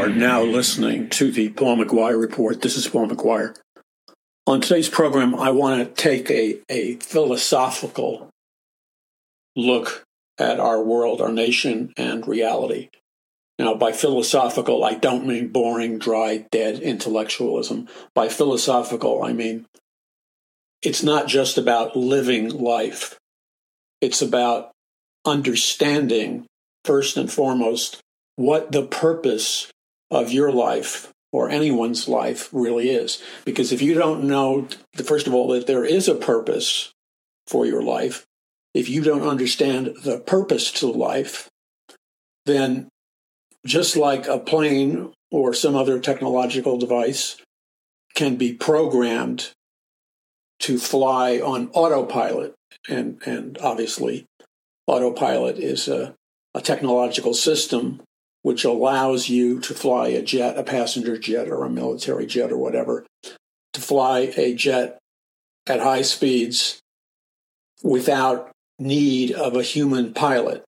are now listening to the Paul McGuire Report. This is Paul McGuire. On today's program, I want to take a philosophical look at our world, our nation, and reality. Now, by philosophical, I don't mean boring, dry, dead intellectualism. By philosophical, I mean it's not just about living life. It's about understanding, first and foremost, what the purpose of your life or anyone's life really is. Because if you don't know, first of all, that there is a purpose for your life, if you don't understand the purpose to life, then just like a plane or some other technological device can be programmed to fly on autopilot, and obviously autopilot is a technological system which allows you to fly a jet, a passenger jet or a military jet or whatever, to fly a jet at high speeds without need of a human pilot.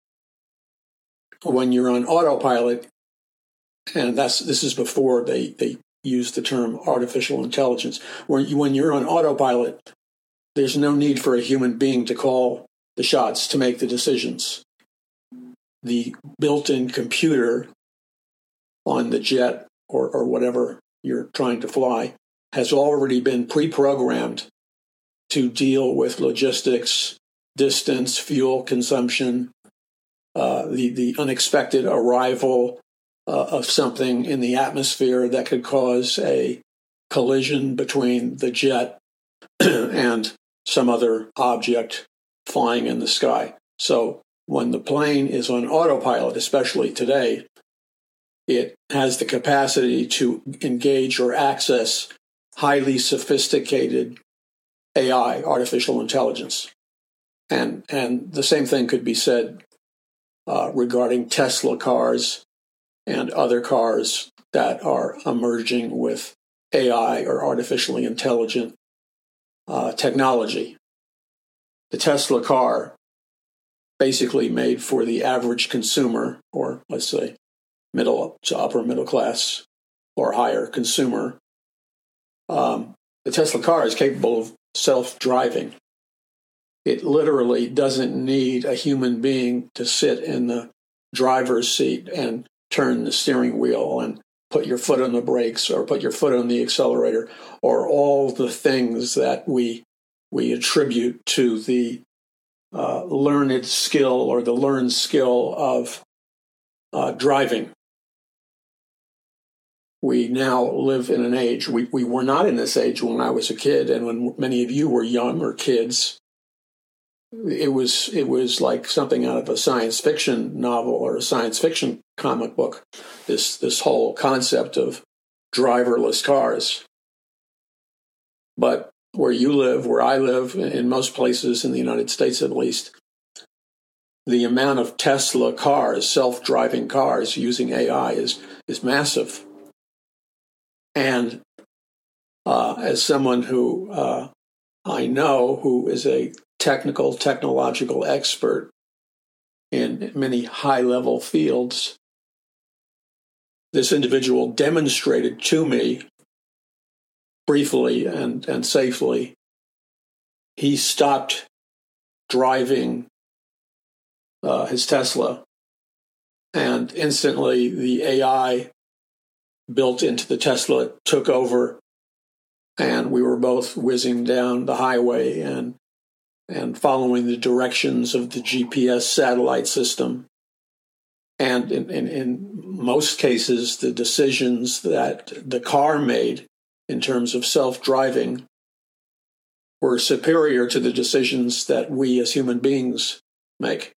When you're on autopilot, and this is before they use the term artificial intelligence, when you're on autopilot, there's no need for a human being to call the shots, to make the decisions. The built-in computer on the jet or whatever you're trying to fly has already been pre-programmed to deal with logistics, distance, fuel consumption, the unexpected arrival of something in the atmosphere that could cause a collision between the jet and some other object flying in the sky. So when the plane is on autopilot, especially today, it has the capacity to engage or access highly sophisticated AI, artificial intelligence. And the same thing could be said regarding Tesla cars and other cars that are emerging with AI or artificially intelligent technology. The Tesla car, basically made for the average consumer, or let's say middle to upper middle class or higher consumer, the Tesla car is capable of self-driving. It literally doesn't need a human being to sit in the driver's seat and turn the steering wheel and put your foot on the brakes or put your foot on the accelerator, or all the things that we attribute to the learned skill or the learned skill of driving. We now live in an age, we were not in this age when I was a kid, and when many of you were young or kids. It was like something out of a science fiction novel or a science fiction comic book, this whole concept of driverless cars. But where you live, where I live, in most places in the United States at least, the amount of Tesla cars, self-driving cars using AI is massive. And as someone who I know who is a technological expert in many high-level fields, this individual demonstrated to me briefly and safely, he stopped driving his Tesla, and instantly the AI built into the Tesla took over, and we were both whizzing down the highway and following the directions of the GPS satellite system. And in most cases, the decisions that the car made in terms of self-driving were superior to the decisions that we as human beings make.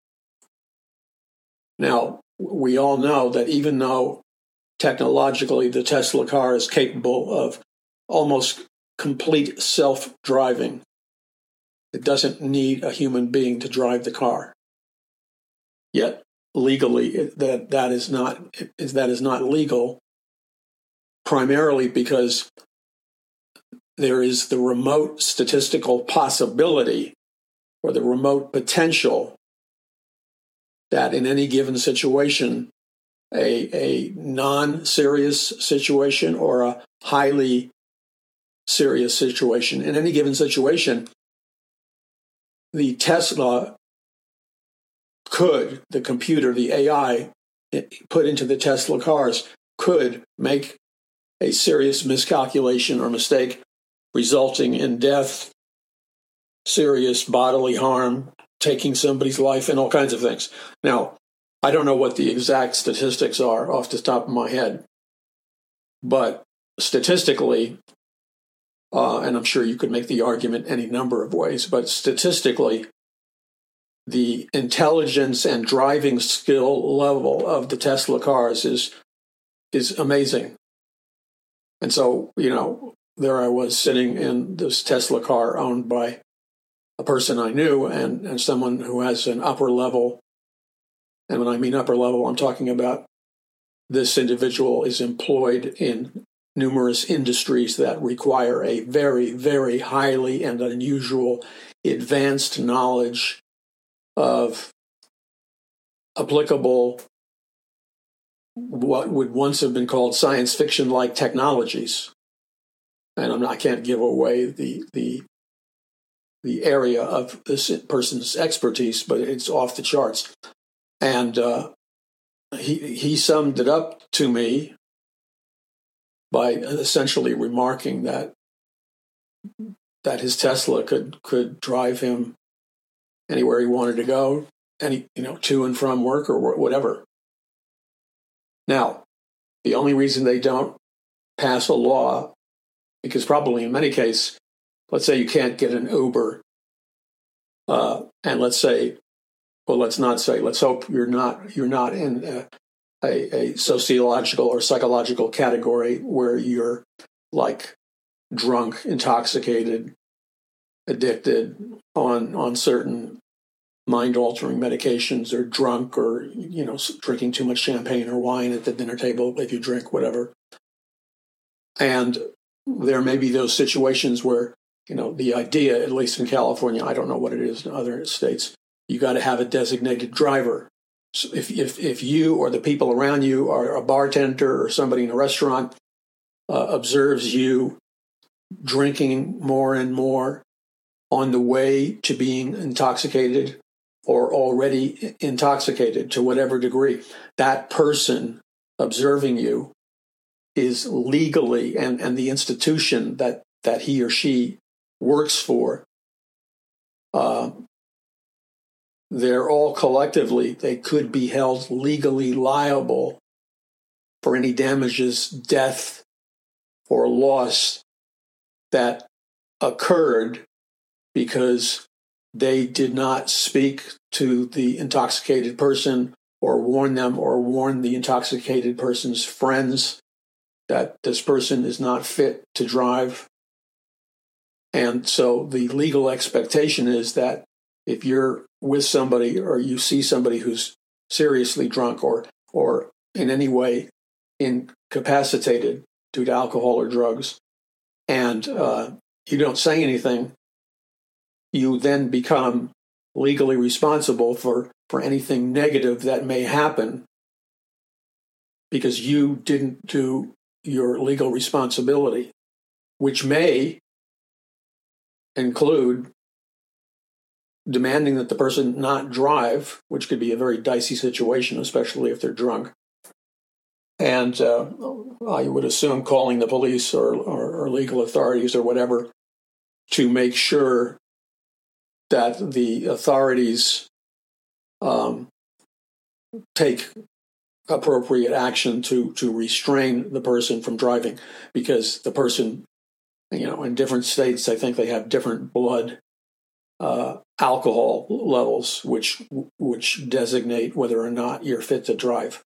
Now, we all know that even though technologically the Tesla car is capable of almost complete self-driving, it doesn't need a human being to drive the car. Yet, legally, that is not legal, primarily because there is the remote statistical possibility or the remote potential that in any given situation, a non-serious situation or a highly serious situation. In any given situation, the Tesla could, the computer, the AI put into the Tesla cars could make a serious miscalculation or mistake resulting in death, serious bodily harm, taking somebody's life, and all kinds of things. Now, I don't know what the exact statistics are off the top of my head, but statistically, and I'm sure you could make the argument any number of ways, but statistically, the intelligence and driving skill level of the Tesla cars is amazing. And so, there I was sitting in this Tesla car owned by a person I knew and someone who has an upper level. And when I mean upper level, I'm talking about this individual is employed in numerous industries that require a very, very highly and unusual advanced knowledge of applicable, what would once have been called science fiction-like technologies. And I can't give away the area of this person's expertise, but it's off the charts. And he summed it up to me by essentially remarking that his Tesla could drive him anywhere he wanted to go, to and from work or whatever. Now, the only reason they don't pass a law, because probably in many cases, let's say you can't get an Uber, and let's hope you're not in a sociological or psychological category where you're like drunk, intoxicated, addicted on certain mind-altering medications, or drunk, or drinking too much champagne or wine at the dinner table if you drink, whatever. And there may be those situations where the idea, at least in California, I don't know what it is in other states, you got to have a designated driver. So if you or the people around you are a bartender or somebody in a restaurant observes you drinking more and more on the way to being intoxicated or already intoxicated to whatever degree, that person observing you is legally, and the institution that he or she works for, they're all collectively, they could be held legally liable for any damages, death, or loss that occurred because they did not speak to the intoxicated person or warn them or warn the intoxicated person's friends that this person is not fit to drive. And so the legal expectation is that if you're with somebody or you see somebody who's seriously drunk or in any way incapacitated due to alcohol or drugs, and you don't say anything, you then become legally responsible for anything negative that may happen because you didn't do your legal responsibility, which may include demanding that the person not drive, which could be a very dicey situation, especially if they're drunk. And I would assume calling the police or legal authorities or whatever to make sure that the authorities take appropriate action to restrain the person from driving, because the person, in different states, I think they have different blood alcohol levels, which designate whether or not you're fit to drive.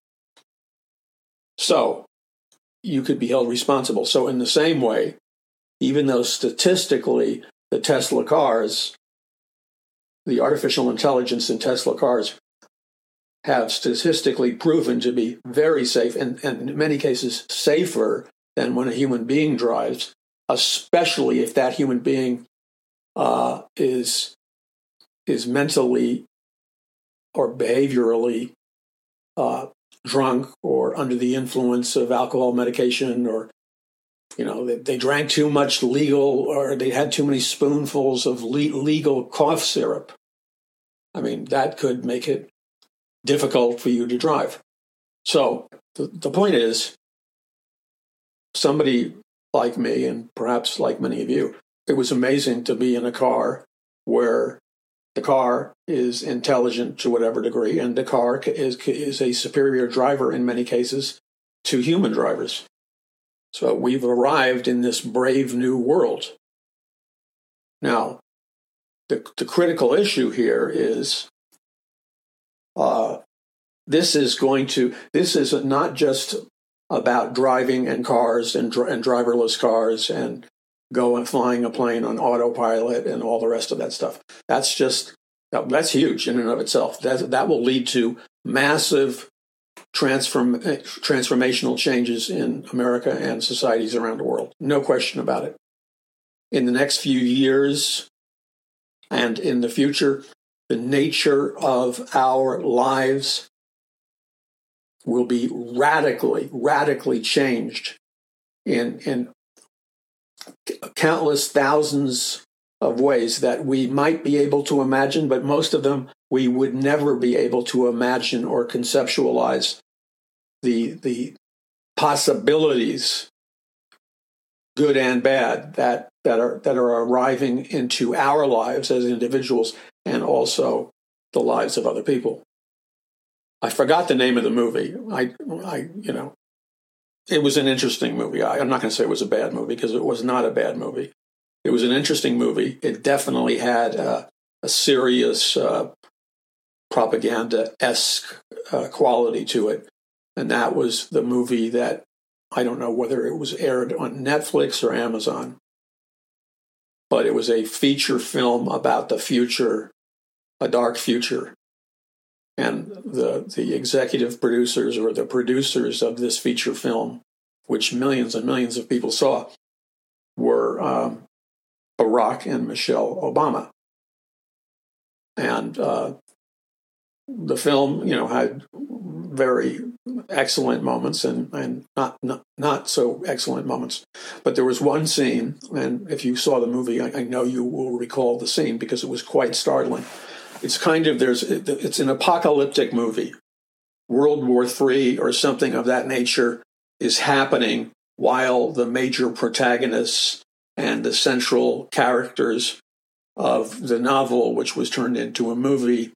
So you could be held responsible. So in the same way, even though statistically the Tesla cars, the artificial intelligence in Tesla cars have statistically proven to be very safe and in many cases safer than when a human being drives, especially if that human being is mentally or behaviorally drunk or under the influence of alcohol, medication, or they drank too much legal, or they had too many spoonfuls of legal cough syrup. I mean, that could make it difficult for you to drive. So the point is, somebody like me, and perhaps like many of you, it was amazing to be in a car where the car is intelligent to whatever degree, and the car is a superior driver in many cases to human drivers. So we've arrived in this brave new world. Now, the critical issue here is this is not just about driving and cars and driverless cars and flying a plane on autopilot and all the rest of that stuff. That's huge in and of itself. That will lead to massive transformational changes in America and societies around the world. No question about it. In the next few years and in the future, the nature of our lives will be radically changed in countless thousands of ways that we might be able to imagine, but most of them we would never be able to imagine or conceptualize the possibilities, good and bad, that are arriving into our lives as individuals and also the lives of other people. I forgot the name of the movie. It was an interesting movie. I'm not going to say it was a bad movie because it was not a bad movie. It was an interesting movie. It definitely had a serious propaganda-esque quality to it. And that was the movie that, I don't know whether it was aired on Netflix or Amazon, but it was a feature film about the future, a dark future. And the executive producers or the producers of this feature film, which millions and millions of people saw, were Barack and Michelle Obama. And the film, had very excellent moments and not so excellent moments. But there was one scene, and if you saw the movie, I know you will recall the scene because it was quite startling. It's it's an apocalyptic movie. World War III or something of that nature is happening while the major protagonists and the central characters of the novel, which was turned into a movie,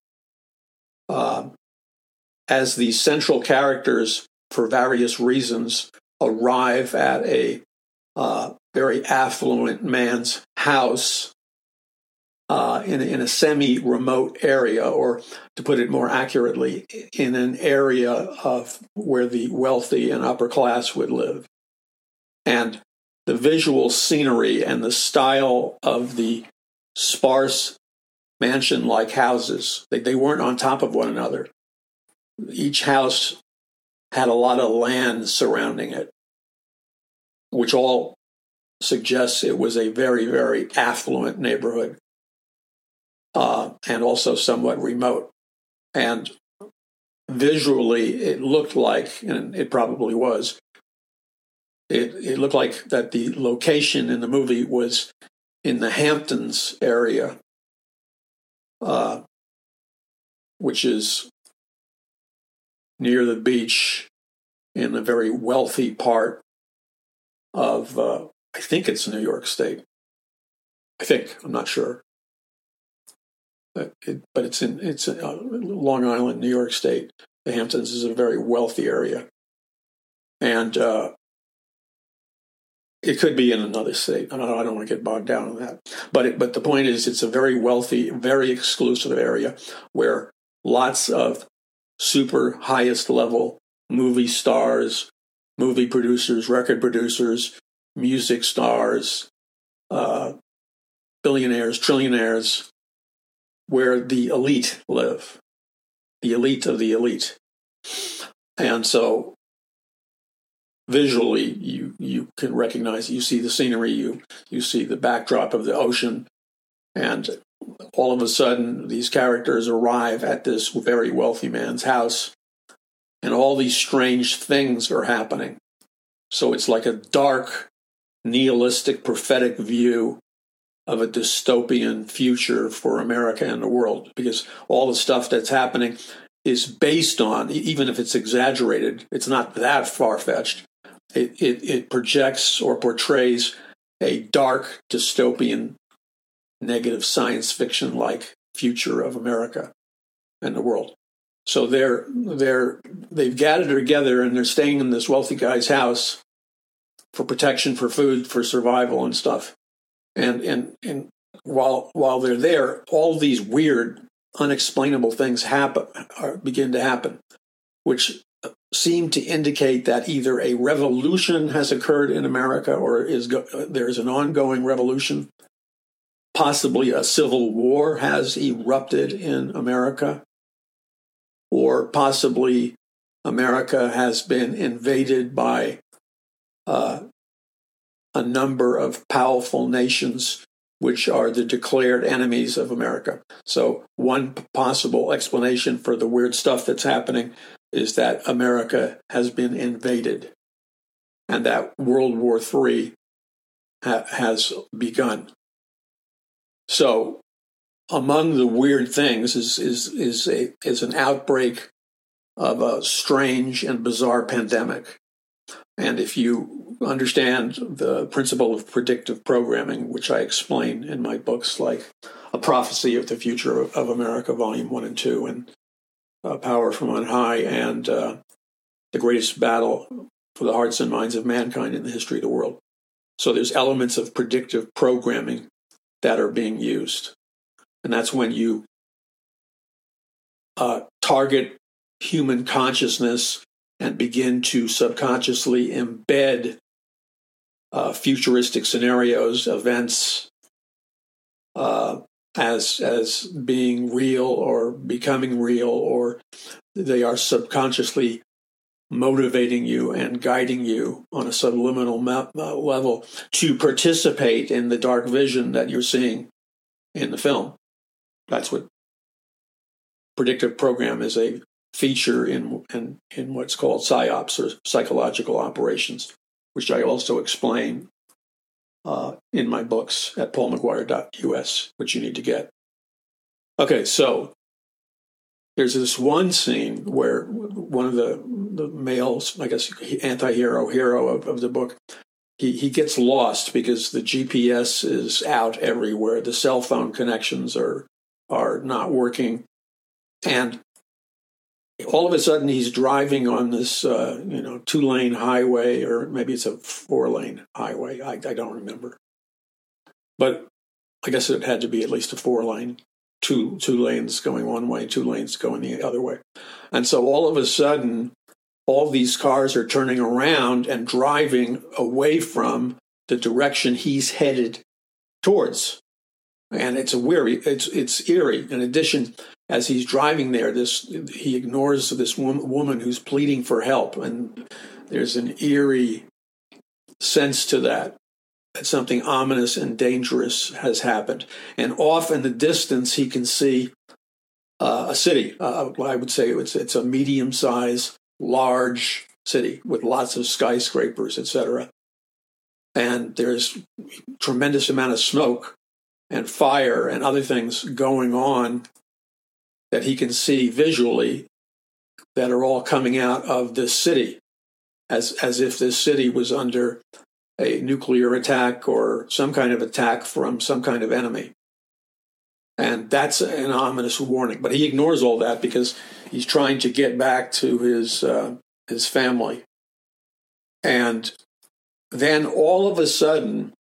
as the central characters, for various reasons, arrive at a very affluent man's house in a semi-remote area, or to put it more accurately, in an area of where the wealthy and upper class would live. And the visual scenery and the style of the sparse mansion-like houses, they weren't on top of one another. Each house had a lot of land surrounding it, which all suggests it was a very, very affluent neighborhood. And also somewhat remote. And visually, it looked like, and it probably was, it looked like that the location in the movie was in the Hamptons area, which is near the beach in a very wealthy part of, I think it's New York State. I'm not sure. But it's Long Island, New York State. The Hamptons is a very wealthy area, and it could be in another state. I don't want to get bogged down on that. But the point is, it's a very wealthy, very exclusive area where lots of super highest level movie stars, movie producers, record producers, music stars, billionaires, trillionaires, where the elite live, the elite of the elite. And so visually, you can recognize, you see the scenery, you see the backdrop of the ocean, and all of a sudden, these characters arrive at this very wealthy man's house, and all these strange things are happening. So it's like a dark, nihilistic, prophetic view of a dystopian future for America and the world, because all the stuff that's happening is based on, even if it's exaggerated, it's not that far-fetched. It projects or portrays a dark, dystopian, negative science fiction-like future of America and the world. So they've gathered together and they're staying in this wealthy guy's house for protection, for food, for survival and stuff. And while they're there, all these weird, unexplainable things begin to happen, which seem to indicate that either a revolution has occurred in America or there's an ongoing revolution. Possibly a civil war has erupted in America, or possibly America has been invaded by a number of powerful nations which are the declared enemies of America. So one possible explanation for the weird stuff that's happening is that America has been invaded and that World War III has begun. So among the weird things is an outbreak of a strange and bizarre pandemic. And if you understand the principle of predictive programming, which I explain in my books, like A Prophecy of the Future of America, Volume 1 and 2, and Power from on High, and The Greatest Battle for the Hearts and Minds of Mankind in the History of the World. So there's elements of predictive programming that are being used. And that's when you target human consciousness and begin to subconsciously embed futuristic scenarios, events, as being real or becoming real, or they are subconsciously motivating you and guiding you on a subliminal level to participate in the dark vision that you're seeing in the film. That's what predictive program is, a feature in what's called PSYOPs, or psychological operations, which I also explain in my books at paulmcguire.us, which you need to get. Okay, so there's this one scene where one of the males, I guess, hero of the book, he gets lost because the GPS is out everywhere. The cell phone connections are not working. And all of a sudden, he's driving on this, 2-lane highway, or maybe it's a 4-lane highway. I don't remember. But I guess it had to be at least a 4-lane, two lanes going one way, 2 lanes going the other way. And so all of a sudden, all these cars are turning around and driving away from the direction he's headed towards. And it's eerie. In addition, as he's driving there, he ignores this woman who's pleading for help, and there's an eerie sense to that something ominous and dangerous has happened. And off in the distance, he can see a city. I would say it's a medium-sized, large city with lots of skyscrapers, etc. And there's tremendous amount of smoke and fire and other things going on that he can see visually that are all coming out of this city, as if this city was under a nuclear attack or some kind of attack from some kind of enemy. And that's an ominous warning. But he ignores all that because he's trying to get back to his family. And then all of a sudden,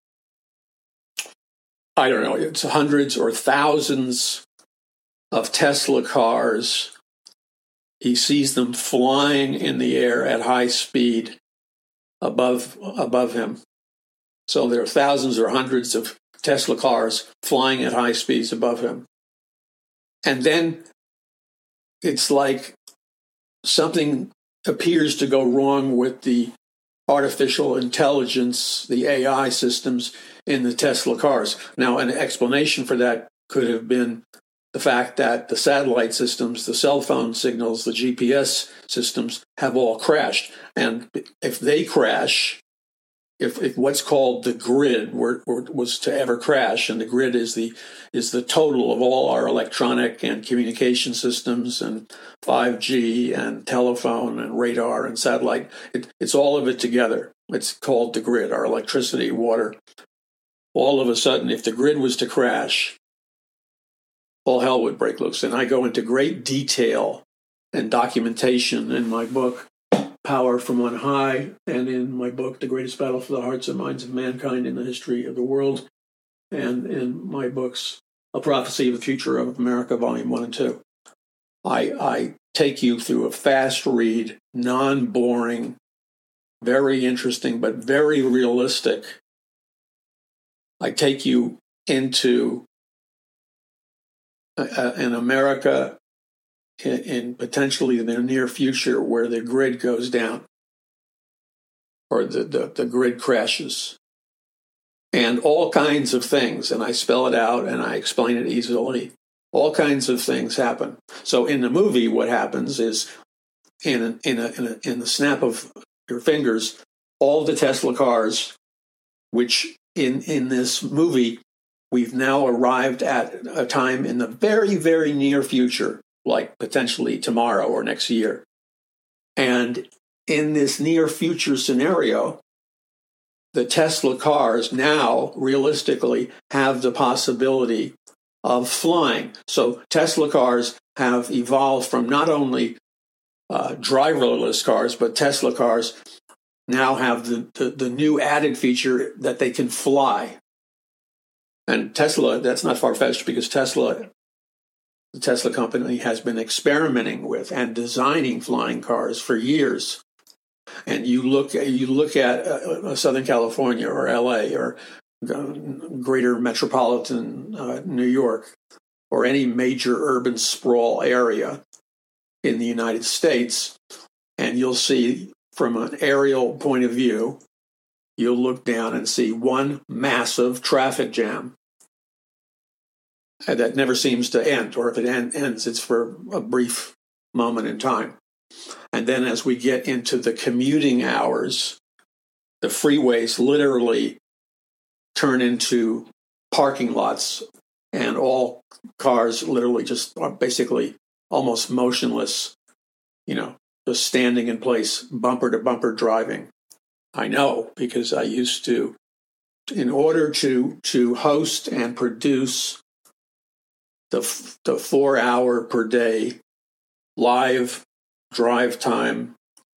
I don't know, it's hundreds or thousands of Tesla cars. He sees them flying in the air at high speed above him. So there are thousands or hundreds of Tesla cars flying at high speeds above him. And then it's like something appears to go wrong with the artificial intelligence, the AI systems in the Tesla cars. Now, an explanation for that could have been the fact that the satellite systems, the cell phone signals, the GPS systems have all crashed. And if they crash, if what's called the grid was to ever crash, and the grid is the total of all our electronic and communication systems and 5G and telephone and radar and satellite, it's all of it together. It's called the grid, our electricity, water. All of a sudden, if the grid was to crash, all hell would break loose. And I go into great detail and documentation in my book, Power from on High, and in my book, The Greatest Battle for the Hearts and Minds of Mankind in the History of the World, and in my books, A Prophecy of the Future of America, Volume 1 and 2. I take you through a fast read, non-boring, very interesting, but very realistic. I take you into an America in potentially the near future where the grid goes down or the grid crashes and all kinds of things. And I spell it out and I explain it easily. All kinds of things happen. So in the movie, what happens is in the snap of your fingers, all the Tesla cars, which in this movie, we've now arrived at a time in the very, very near future, like potentially tomorrow or next year. And in this near future scenario, the Tesla cars now realistically have the possibility of flying. So Tesla cars have evolved from not only driverless cars, but Tesla cars now have the new added feature that they can fly. And Tesla, that's not far-fetched because the Tesla company has been experimenting with and designing flying cars for years. And you look at Southern California or LA or greater metropolitan New York or any major urban sprawl area in the United States, and you'll see from an aerial point of view, you'll look down and see one massive traffic jam that never seems to end, or if it ends, it's for a brief moment in time. And then as we get into the commuting hours, the freeways literally turn into parking lots, and all cars literally just are basically almost motionless, just standing in place, bumper to bumper driving. I know because I used to, in order to host and produce the 4 hour per day live drive time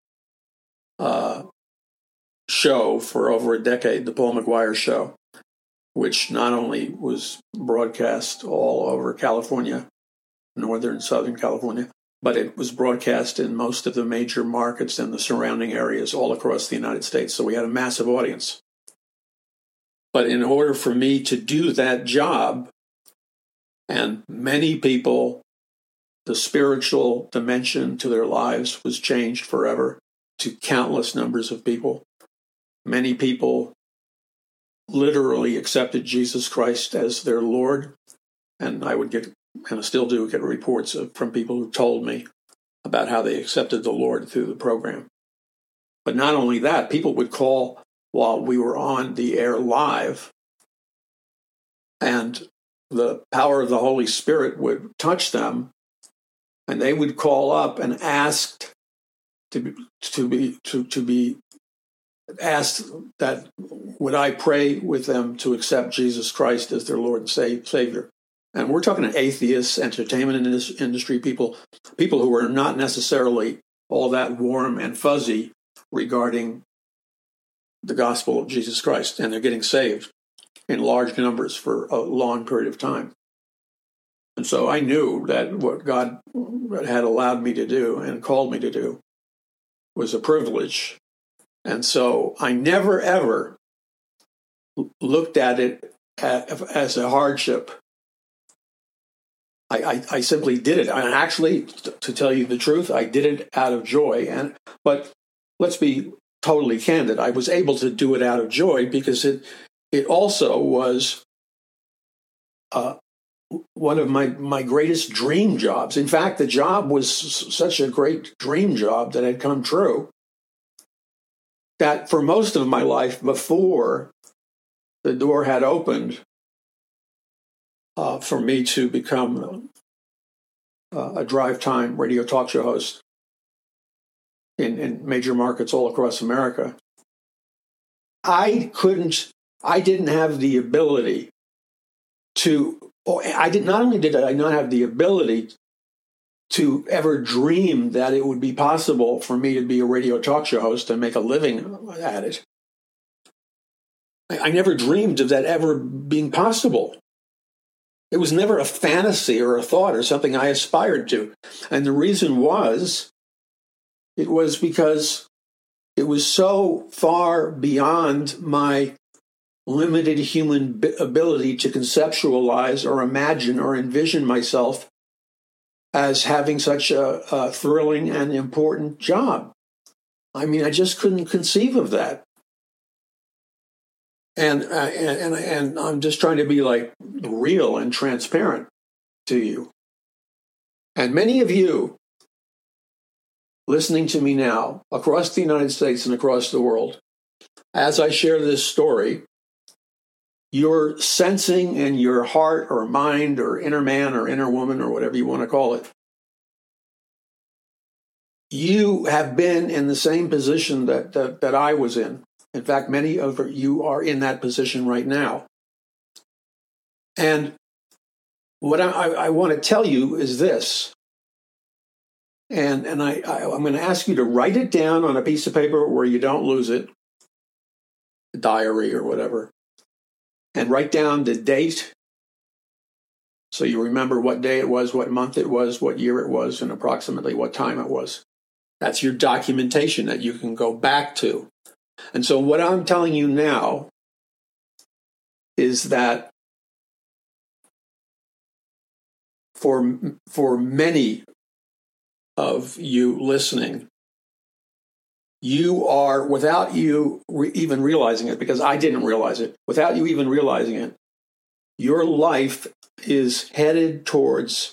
show for over a decade, the Paul McGuire Show, which not only was broadcast all over California, northern, southern California, but it was broadcast in most of the major markets and the surrounding areas all across the United States. So we had a massive audience. But in order for me to do that job, and many people, the spiritual dimension to their lives was changed forever to countless numbers of people. Many people literally accepted Jesus Christ as their Lord. And I would get, and I still do get reports from people who told me about how they accepted the Lord through the program. But not only that, people would call while we were on the air live, and the power of the Holy Spirit would touch them, and they would call up and ask to be asked that would I pray with them to accept Jesus Christ as their Lord and Savior. And we're talking to atheists, entertainment industry people who are not necessarily all that warm and fuzzy regarding the gospel of Jesus Christ, and they're getting saved in large numbers for a long period of time. And so I knew that what God had allowed me to do and called me to do was a privilege. And so I never, ever looked at it as a hardship. I simply did it. And actually, to tell you the truth, I did it out of joy. But let's be totally candid. I was able to do it out of joy because it also was one of my greatest dream jobs. In fact, the job was such a great dream job that had come true that for most of my life before the door had opened for me to become a drive time radio talk show host in major markets all across America, I didn't have the ability not only did I not have the ability to ever dream that it would be possible for me to be a radio talk show host and make a living at it. I never dreamed of that ever being possible. It was never a fantasy or a thought or something I aspired to. And the reason was, it was because it was so far beyond my limited human ability to conceptualize or imagine or envision myself as having such a thrilling and important job. I mean, I just couldn't conceive of that. And I'm just trying to be like real and transparent to you. And many of you listening to me now across the United States and across the world, as I share this story, you're sensing in your heart or mind or inner man or inner woman or whatever you want to call it, you have been in the same position that I was in. In fact, many of you are in that position right now. And what I want to tell you is this, and I'm going to ask you to write it down on a piece of paper where you don't lose it, a diary or whatever, and write down the date so you remember what day it was, what month it was, what year it was, and approximately what time it was. That's your documentation that you can go back to. And so what I'm telling you now is that for many of you listening, you are, without you even realizing it, because I didn't realize it, without you even realizing it, your life is headed towards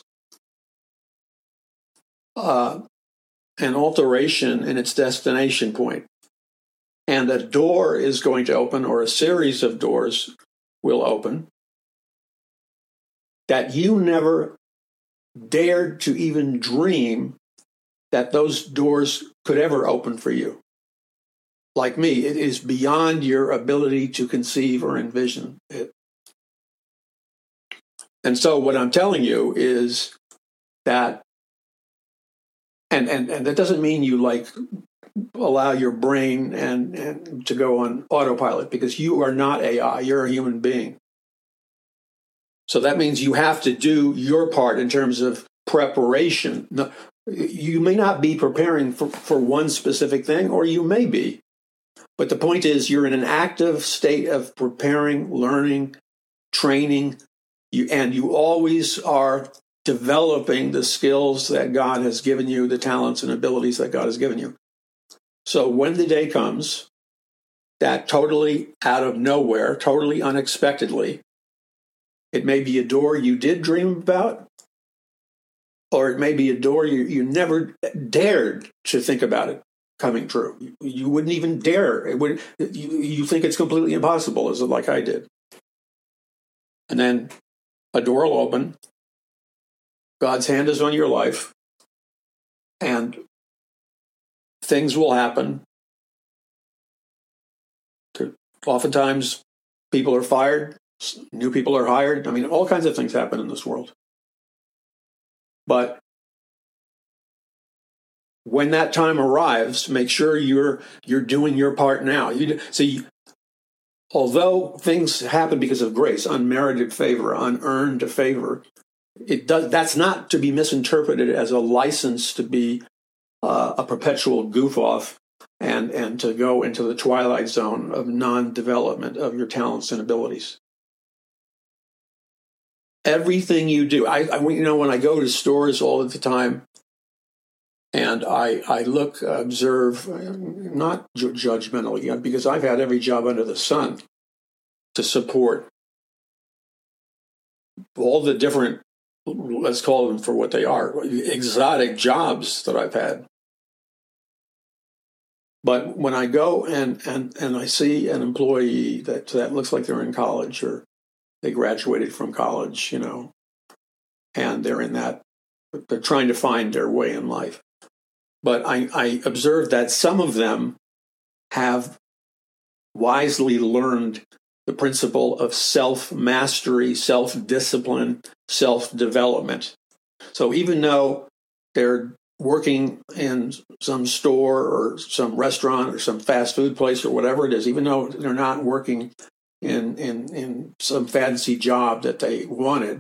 an alteration in its destination point. And a door is going to open, or a series of doors will open, that you never dared to even dream that those doors could ever open for you. Like me, it is beyond your ability to conceive or envision it. And so what I'm telling you is that, and that doesn't mean you like allow your brain and to go on autopilot, because you are not AI, you're a human being. So that means you have to do your part in terms of preparation. You may not be preparing for one specific thing, or you may be. But the point is, you're in an active state of preparing, learning, training, and you always are developing the skills that God has given you, the talents and abilities that God has given you. So when the day comes that totally out of nowhere, totally unexpectedly, it may be a door you did dream about, or it may be a door you never dared to think about it coming true. You wouldn't even dare. You think it's completely impossible, is it like I did? And then a door will open, God's hand is on your life, and things will happen. Oftentimes, people are fired, new people are hired. I mean, all kinds of things happen in this world. But when that time arrives, make sure you're doing your part now. Although things happen because of grace, unmerited favor, unearned favor, that's not to be misinterpreted as a license to be a perpetual goof-off and to go into the twilight zone of non-development of your talents and abilities. Everything you do, when I go to stores all of the time, and I look, observe, not judgmentally, because I've had every job under the sun to support all the different, let's call them for what they are, exotic jobs that I've had. But when I go and I see an employee that looks like they're in college or they graduated from college, and they're trying to find their way in life. But I observed that some of them have wisely learned the principle of self-mastery, self-discipline, self-development. So even though they're working in some store or some restaurant or some fast food place or whatever it is, even though they're not working in some fancy job that they wanted,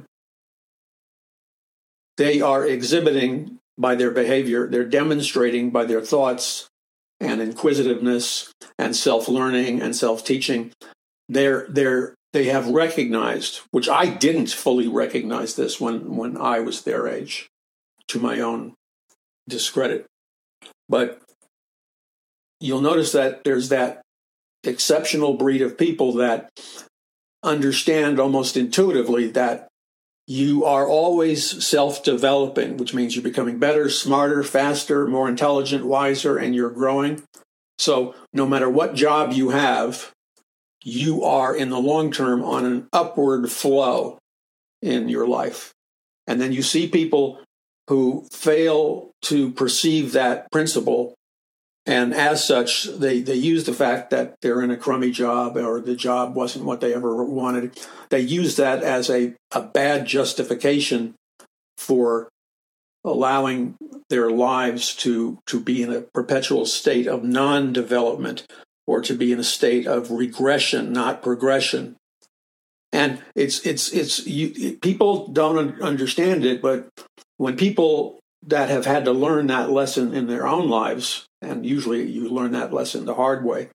they are exhibiting by their behavior, they're demonstrating by their thoughts and inquisitiveness and self-learning and self-teaching. They have recognized, which I didn't fully recognize this when I was their age, to my own discredit. But you'll notice that there's that exceptional breed of people that understand almost intuitively that you are always self-developing, which means you're becoming better, smarter, faster, more intelligent, wiser, and you're growing. So no matter what job you have, you are in the long term on an upward flow in your life. And then you see people who fail to perceive that principle, and as such, they use the fact that they're in a crummy job or the job wasn't what they ever wanted. They use that as a bad justification for allowing their lives to be in a perpetual state of non-development or to be in a state of regression, not progression. And people don't understand it, but when people that have had to learn that lesson in their own lives, and usually you learn that lesson the hard way,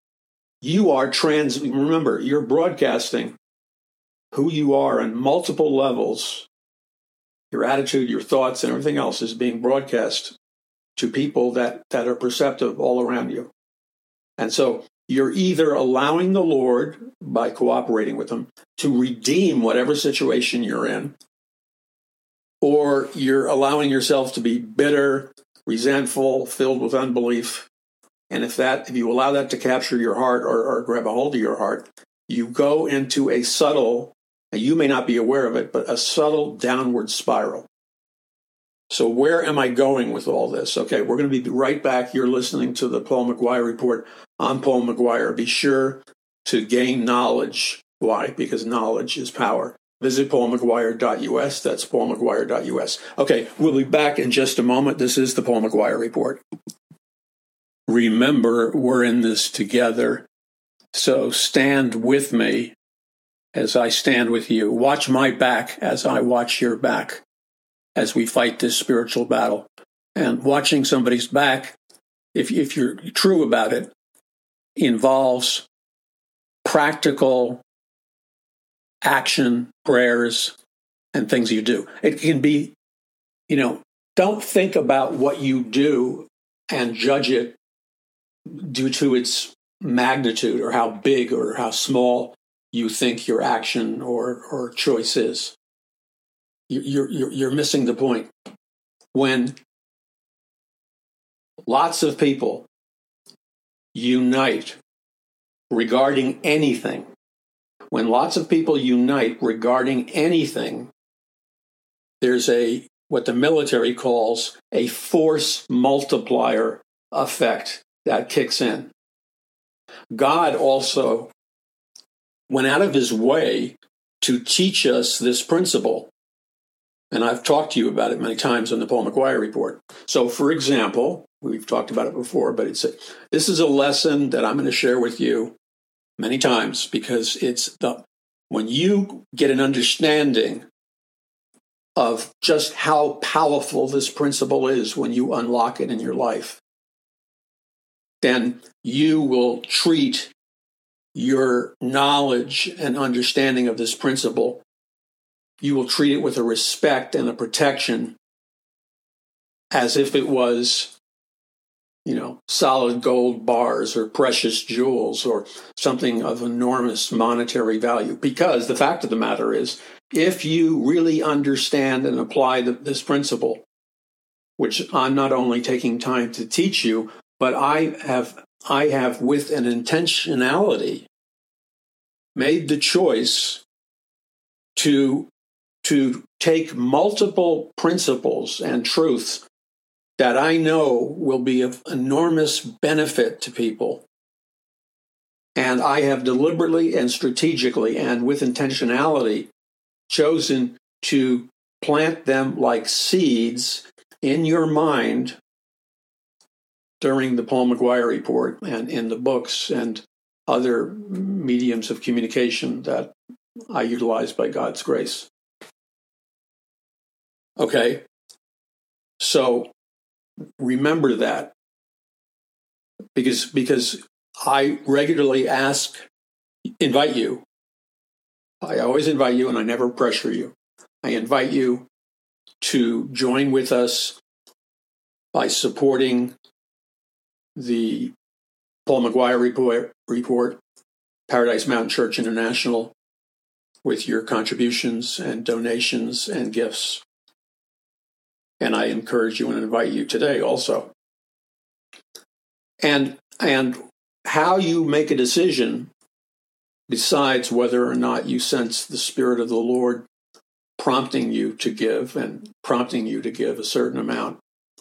remember, you're broadcasting who you are on multiple levels. Your attitude, your thoughts, and everything else is being broadcast to people that are perceptive all around you. And so you're either allowing the Lord, by cooperating with him, to redeem whatever situation you're in, or you're allowing yourself to be bitter, resentful, filled with unbelief. And if you allow that to capture your heart or grab a hold of your heart, you go into a subtle, and you may not be aware of it, but a subtle downward spiral. So where am I going with all this? Okay, we're going to be right back. You're listening to the Paul McGuire Report. I'm Paul McGuire. Be sure to gain knowledge. Why? Because knowledge is power. Visit paulmcguire.us. That's paulmcguire.us. Okay, we'll be back in just a moment. This is the Paul McGuire Report. Remember, we're in this together. So stand with me as I stand with you. Watch my back as I watch your back as we fight this spiritual battle. And watching somebody's back, if you're true about it, involves practical action, prayers, and things you do. It can be, don't think about what you do and judge it due to its magnitude or how big or how small you think your action or choice is. You're missing the point. When lots of people unite regarding anything, there's what the military calls a force multiplier effect that kicks in. God also went out of his way to teach us this principle. And I've talked to you about it many times on the Paul McGuire Report. So, for example, we've talked about it before, but this is a lesson that I'm going to share with you many times, because when you get an understanding of just how powerful this principle is when you unlock it in your life, then you will treat your knowledge and understanding of this principle, you will treat it with a respect and a protection as if it was solid gold bars or precious jewels or something of enormous monetary value. Because the fact of the matter is, if you really understand and apply this principle, which I'm not only taking time to teach you, but I have with an intentionality made the choice to take multiple principles and truths that I know will be of enormous benefit to people. And I have deliberately and strategically and with intentionality chosen to plant them like seeds in your mind during the Paul McGuire Report and in the books and other mediums of communication that I utilize by God's grace. Okay, so remember that, because I regularly invite you. I always invite you, and I never pressure you. I invite you to join with us by supporting the Paul McGuire Report, Paradise Mountain Church International, with your contributions and donations and gifts. And I encourage you and invite you today also. And how you make a decision decides whether or not you sense the Spirit of the Lord prompting you to give and prompting you to give a certain amount.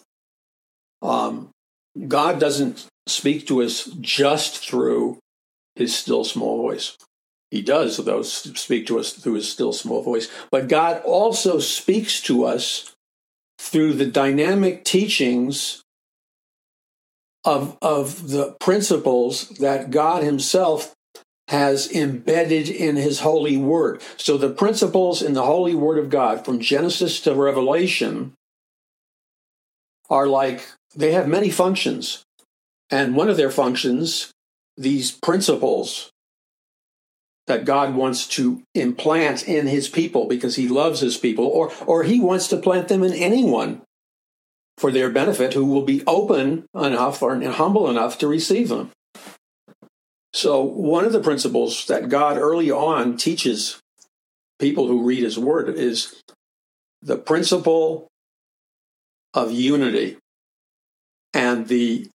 God doesn't speak to us just through his still small voice. He does, though, speak to us through his still small voice. But God also speaks to us through the dynamic teachings of the principles that God himself has embedded in his holy word. So the principles in the holy word of God, from Genesis to Revelation, are like, they have many functions. And one of their functions, these principles that God wants to implant in his people because he loves his people, or he wants to plant them in anyone for their benefit who will be open enough or humble enough to receive them. So one of the principles that God early on teaches people who read his word is the principle of unity, and the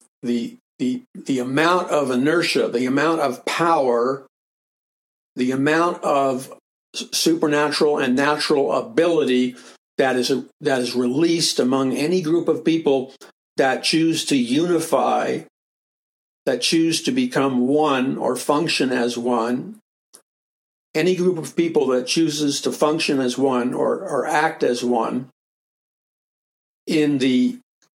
amount of inertia, the amount of power, the amount of supernatural and natural ability that is released among any group of people that choose to unify, that choose to become one or function as one. Any group of people that chooses to function as one or act as one in the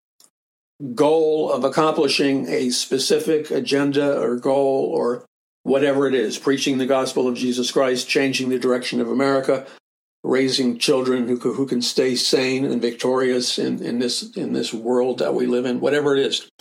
goal of accomplishing a specific agenda or goal or whatever it is, preaching the gospel of Jesus Christ, changing the direction of America, raising children who can stay sane and victorious in this world that we live in, whatever it is.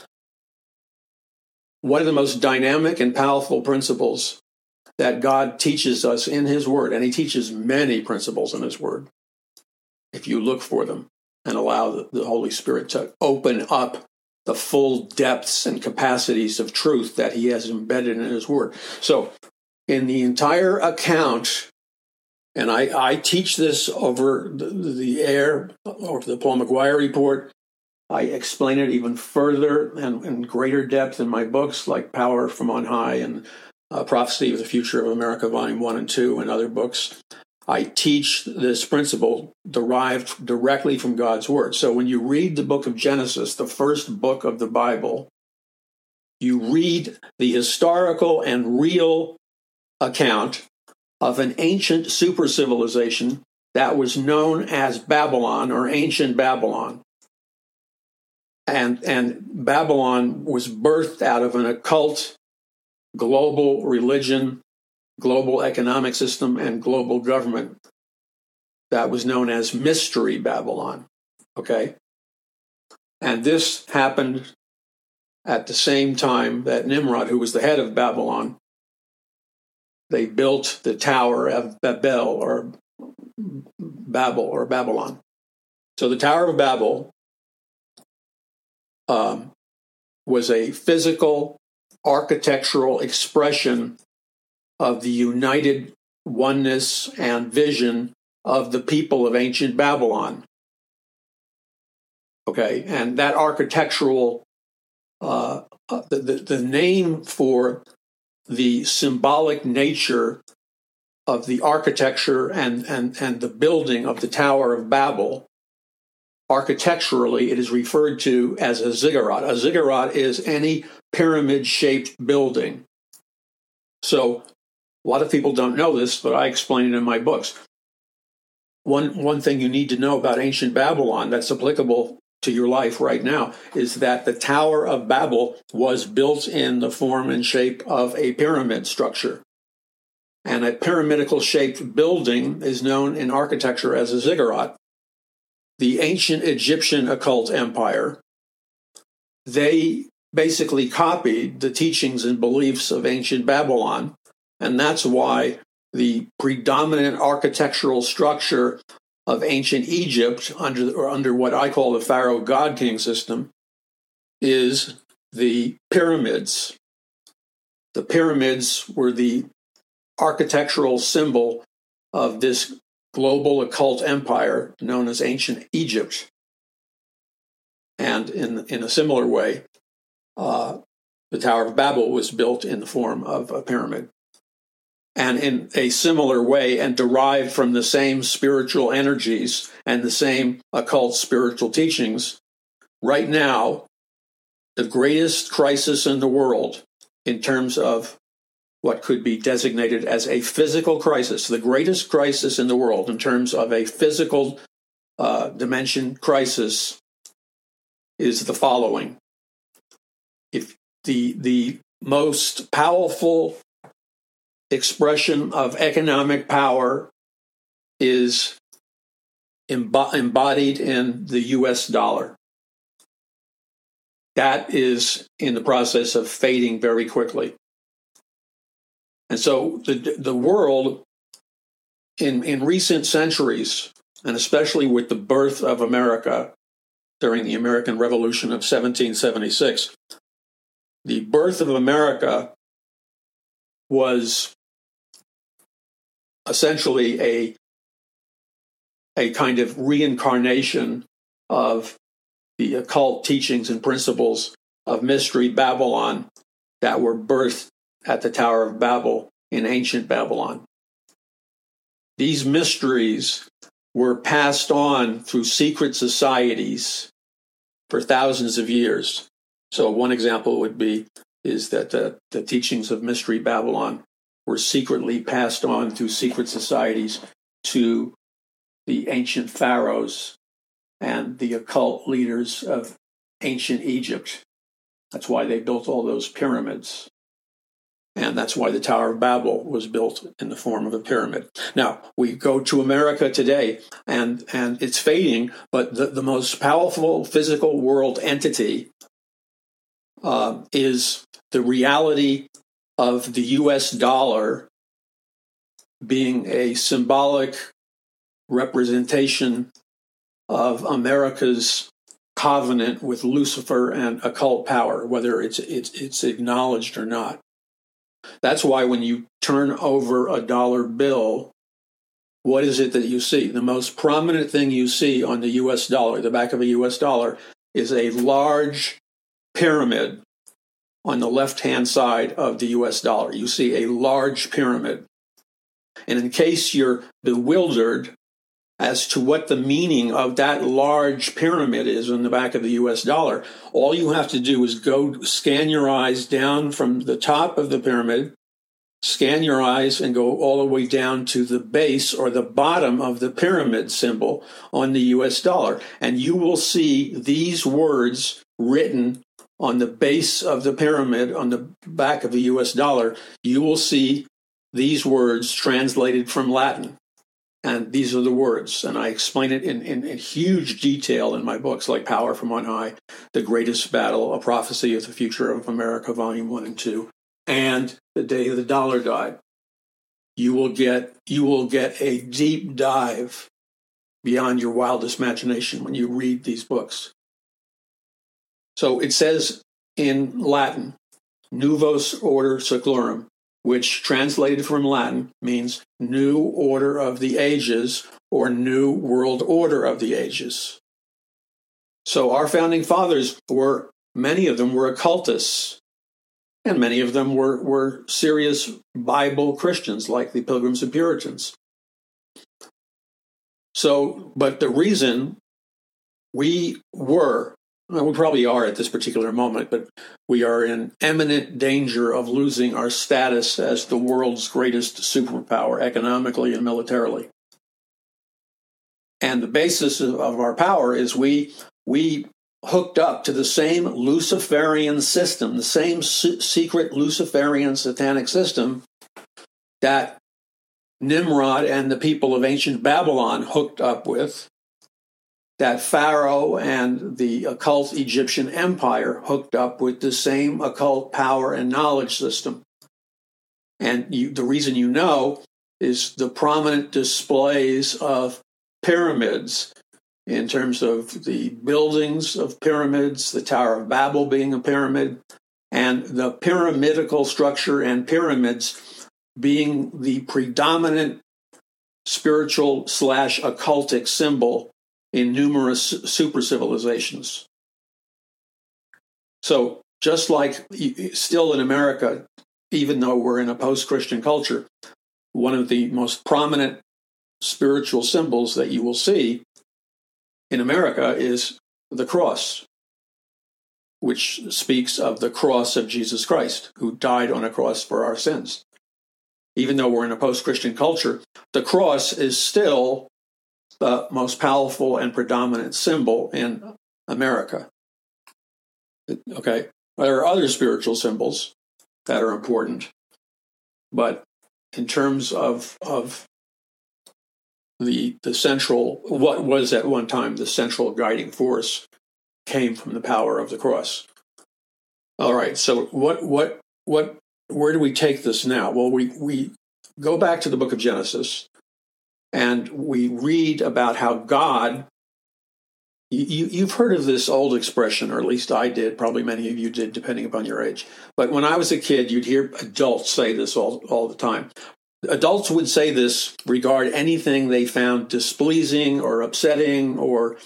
One of the most dynamic and powerful principles that God teaches us in his word, and he teaches many principles in his word, if you look for them and allow the Holy Spirit to open up the full depths and capacities of truth that he has embedded in his word. So in the entire account, and I teach this over the air, over the Paul McGuire Report. I explain it even further and in greater depth in my books like Power from on High and Prophecy of the Future of America, Volume 1 and 2, and other books. I teach this principle derived directly from God's Word. So when you read the book of Genesis, the first book of the Bible, you read the historical and real account of an ancient super civilization that was known as Babylon or ancient Babylon. And Babylon was birthed out of an occult global religion, global economic system, and global government that was known as Mystery Babylon. Okay? And this happened at the same time that Nimrod, who was the head of Babylon, they built the Tower of Babel or Babylon. So the Tower of Babel was a physical, architectural expression of the united oneness and vision of the people of ancient Babylon. Okay, and that architectural, the name for the symbolic nature of the architecture and the building of the Tower of Babel, architecturally, it is referred to as a ziggurat. A ziggurat is any pyramid-shaped building. So a lot of people don't know this, but I explain it in my books. One thing you need to know about ancient Babylon that's applicable to your life right now is that the Tower of Babel was built in the form and shape of a pyramid structure. And a pyramidical shaped building is known in architecture as a ziggurat. The ancient Egyptian occult empire, they basically copied the teachings and beliefs of ancient Babylon. And that's why the predominant architectural structure of ancient Egypt under what I call the Pharaoh God King system is the pyramids. The pyramids were the architectural symbol of this global occult empire known as ancient Egypt. And in a similar way, the Tower of Babel was built in the form of a pyramid. And in a similar way, and derived from the same spiritual energies and the same occult spiritual teachings, right now, the greatest crisis in the world in terms of what could be designated as a physical crisis, the greatest crisis in the world in terms of a physical dimension crisis is the following. If the most powerful expression of economic power is embodied in the US dollar. That is in the process of fading very quickly. And so the world in recent centuries, and especially with the birth of America during the American Revolution of 1776, the birth of America was essentially a kind of reincarnation of the occult teachings and principles of Mystery Babylon that were birthed at the Tower of Babel in ancient Babylon. These mysteries were passed on through secret societies for thousands of years. So one example is that the teachings of Mystery Babylon were secretly passed on through secret societies to the ancient pharaohs and the occult leaders of ancient Egypt. That's why they built all those pyramids. And that's why the Tower of Babel was built in the form of a pyramid. Now, we go to America today, and it's fading, but the most powerful physical world entity is the reality of the US dollar being a symbolic representation of America's covenant with Lucifer and occult power, whether it's acknowledged or not. That's why when you turn over a dollar bill, what is it that you see? The most prominent thing you see on the US dollar, the back of a US dollar, is a large pyramid on the left-hand side of the US dollar. You see a large pyramid. And in case you're bewildered as to what the meaning of that large pyramid is on the back of the US dollar, all you have to do is go scan your eyes down from the top of the pyramid, scan your eyes and go all the way down to the base or the bottom of the pyramid symbol on the US dollar. And you will see these words written on the base of the pyramid on the back of the US dollar. You will see these words translated from Latin. And these are the words. And I explain it in huge detail in my books like Power from On High, The Greatest Battle, A Prophecy of the Future of America, Volume 1 and 2, and The Day the Dollar Died. You will get a deep dive beyond your wildest imagination when you read these books. So it says in Latin, Novus Order Seclorum, which translated from Latin means New Order of the Ages or New World Order of the Ages. So our founding fathers many of them were occultists, and many of them were serious Bible Christians, like the Pilgrims and Puritans. So, but the reason we probably are at this particular moment, but we are in imminent danger of losing our status as the world's greatest superpower, economically and militarily. And the basis of our power is we hooked up to the same Luciferian system, the same secret Luciferian satanic system that Nimrod and the people of ancient Babylon hooked up with, that Pharaoh and the occult Egyptian empire hooked up with the same occult power and knowledge system. And the reason you know is the prominent displays of pyramids in terms of the buildings of pyramids, the Tower of Babel being a pyramid, and the pyramidical structure and pyramids being the predominant spiritual / occultic symbol in numerous super civilizations. So just like still in America, even though we're in a post-Christian culture, one of the most prominent spiritual symbols that you will see in America is the cross, which speaks of the cross of Jesus Christ, who died on a cross for our sins. Even though we're in a post-Christian culture, the cross is still the most powerful and predominant symbol in America. Okay, there are other spiritual symbols that are important, but in terms of the central, what was at one time the central guiding force, came from the power of the cross. All right, so where do we take this now? Well, we go back to the book of Genesis, and we read about how God, you've heard of this old expression, or at least I did, probably many of you did, depending upon your age. But when I was a kid, you'd hear adults say this all the time. Adults would say this regard anything they found displeasing or upsetting or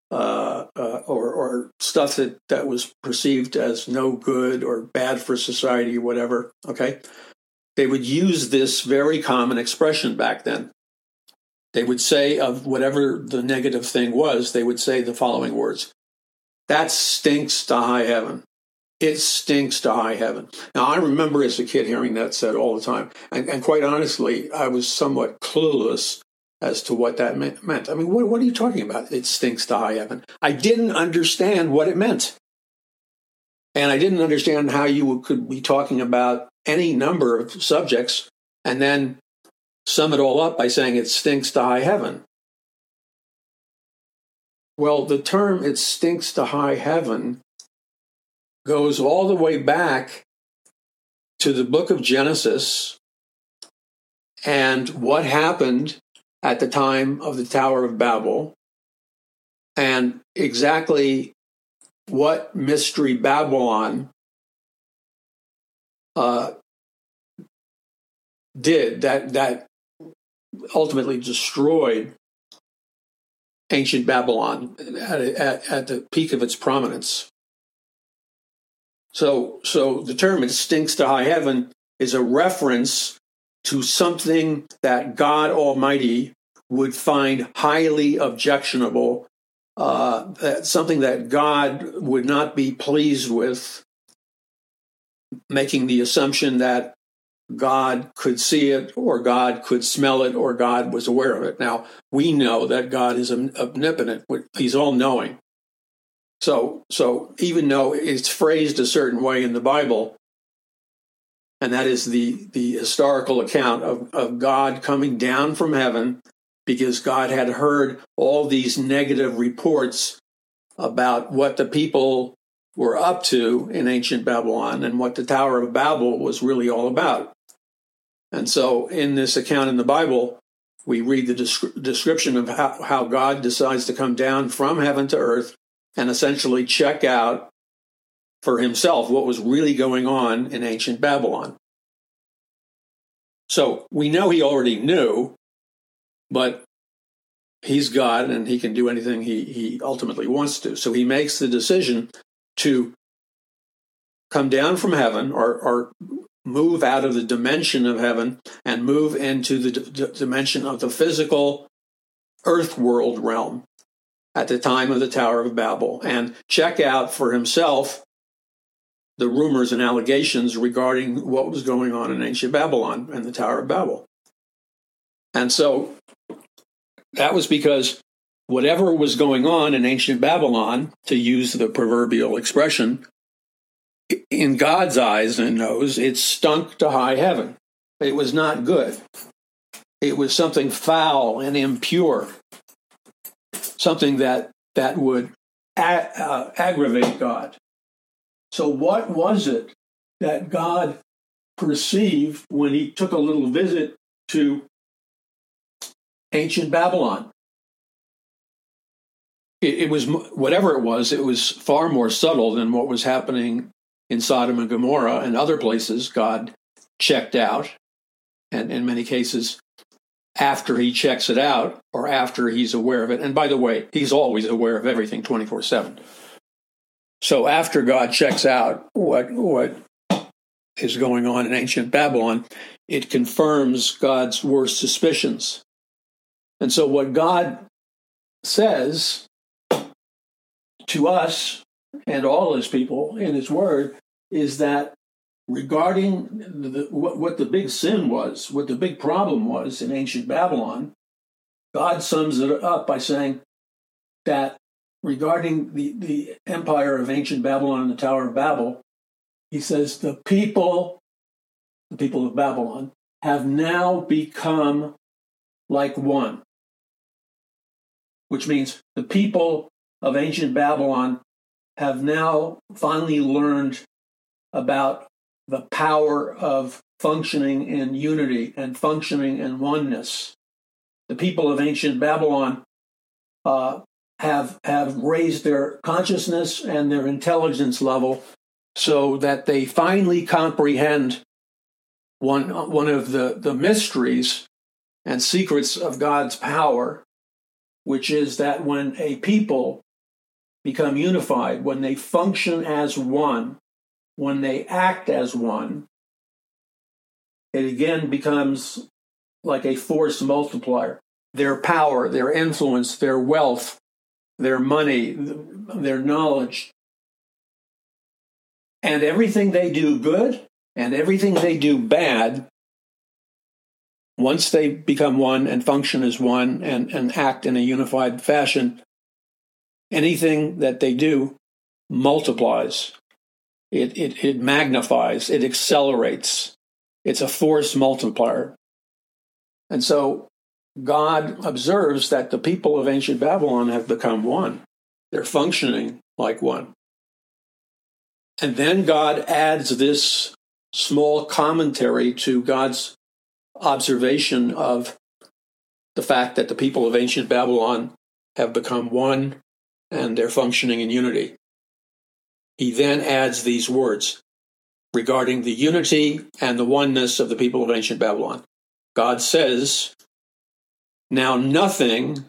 stuff that was perceived as no good or bad for society or whatever, okay? They would use this very common expression back then. They would say of whatever the negative thing was, they would say the following words: "That stinks to high heaven. It stinks to high heaven." Now, I remember as a kid hearing that said all the time. And quite honestly, I was somewhat clueless as to what that meant. I mean, what are you talking about? It stinks to high heaven. I didn't understand what it meant. And I didn't understand how you could be talking about any number of subjects and then sum it all up by saying it stinks to high heaven. Well, the term "it stinks to high heaven" goes all the way back to the book of Genesis and what happened at the time of the Tower of Babel, and exactly what Mystery Babylon did that ultimately destroyed ancient Babylon at the peak of its prominence. So the term "it stinks to high heaven" is a reference to something that God Almighty would find highly objectionable, something that God would not be pleased with, making the assumption that God could see it, or God could smell it, or God was aware of it. Now, we know that God is omnipotent. He's all-knowing. So even though it's phrased a certain way in the Bible, and that is the historical account of God coming down from heaven because God had heard all these negative reports about what the people were up to in ancient Babylon and what the Tower of Babel was really all about. And so in this account in the Bible, we read the description of how God decides to come down from heaven to earth and essentially check out for himself what was really going on in ancient Babylon. So we know he already knew, but he's God and he can do anything he ultimately wants to. So he makes the decision to come down from heaven or move out of the dimension of heaven and move into the dimension of the physical earth world realm at the time of the Tower of Babel and check out for himself the rumors and allegations regarding what was going on in ancient Babylon and the Tower of Babel. And so that was because whatever was going on in ancient Babylon, to use the proverbial expression, in God's eyes and nose, it stunk to high heaven. It was not good. It was something foul and impure, something that would aggravate God. So what was it that God perceived when he took a little visit to ancient Babylon? It was, whatever it was far more subtle than what was happening in Sodom and Gomorrah and other places. God checked out, and in many cases, after he checks it out or after he's aware of it. And by the way, he's always aware of everything 24/7. So after God checks out what is going on in ancient Babylon, it confirms God's worst suspicions. And so what God says to us and all his people in his word is that regarding what the big sin was, what the big problem was in ancient Babylon, God sums it up by saying that regarding the empire of ancient Babylon and the Tower of Babel, he says the people of Babylon have now become like one, which means the people of ancient Babylon have now finally learned about the power of functioning in unity and functioning in oneness. The people of ancient Babylon have raised their consciousness and their intelligence level so that they finally comprehend one of the mysteries and secrets of God's power, which is that when a people become unified, when they function as one, when they act as one, it again becomes like a force multiplier. Their power, their influence, their wealth, their money, their knowledge, and everything they do good and everything they do bad, once they become one and function as one and act in a unified fashion, anything that they do multiplies. It magnifies, it accelerates. It's a force multiplier. And so God observes that the people of ancient Babylon have become one. They're functioning like one. And then God adds this small commentary to God's observation of the fact that the people of ancient Babylon have become one and they're functioning in unity. He then adds these words regarding the unity and the oneness of the people of ancient Babylon. God says, now nothing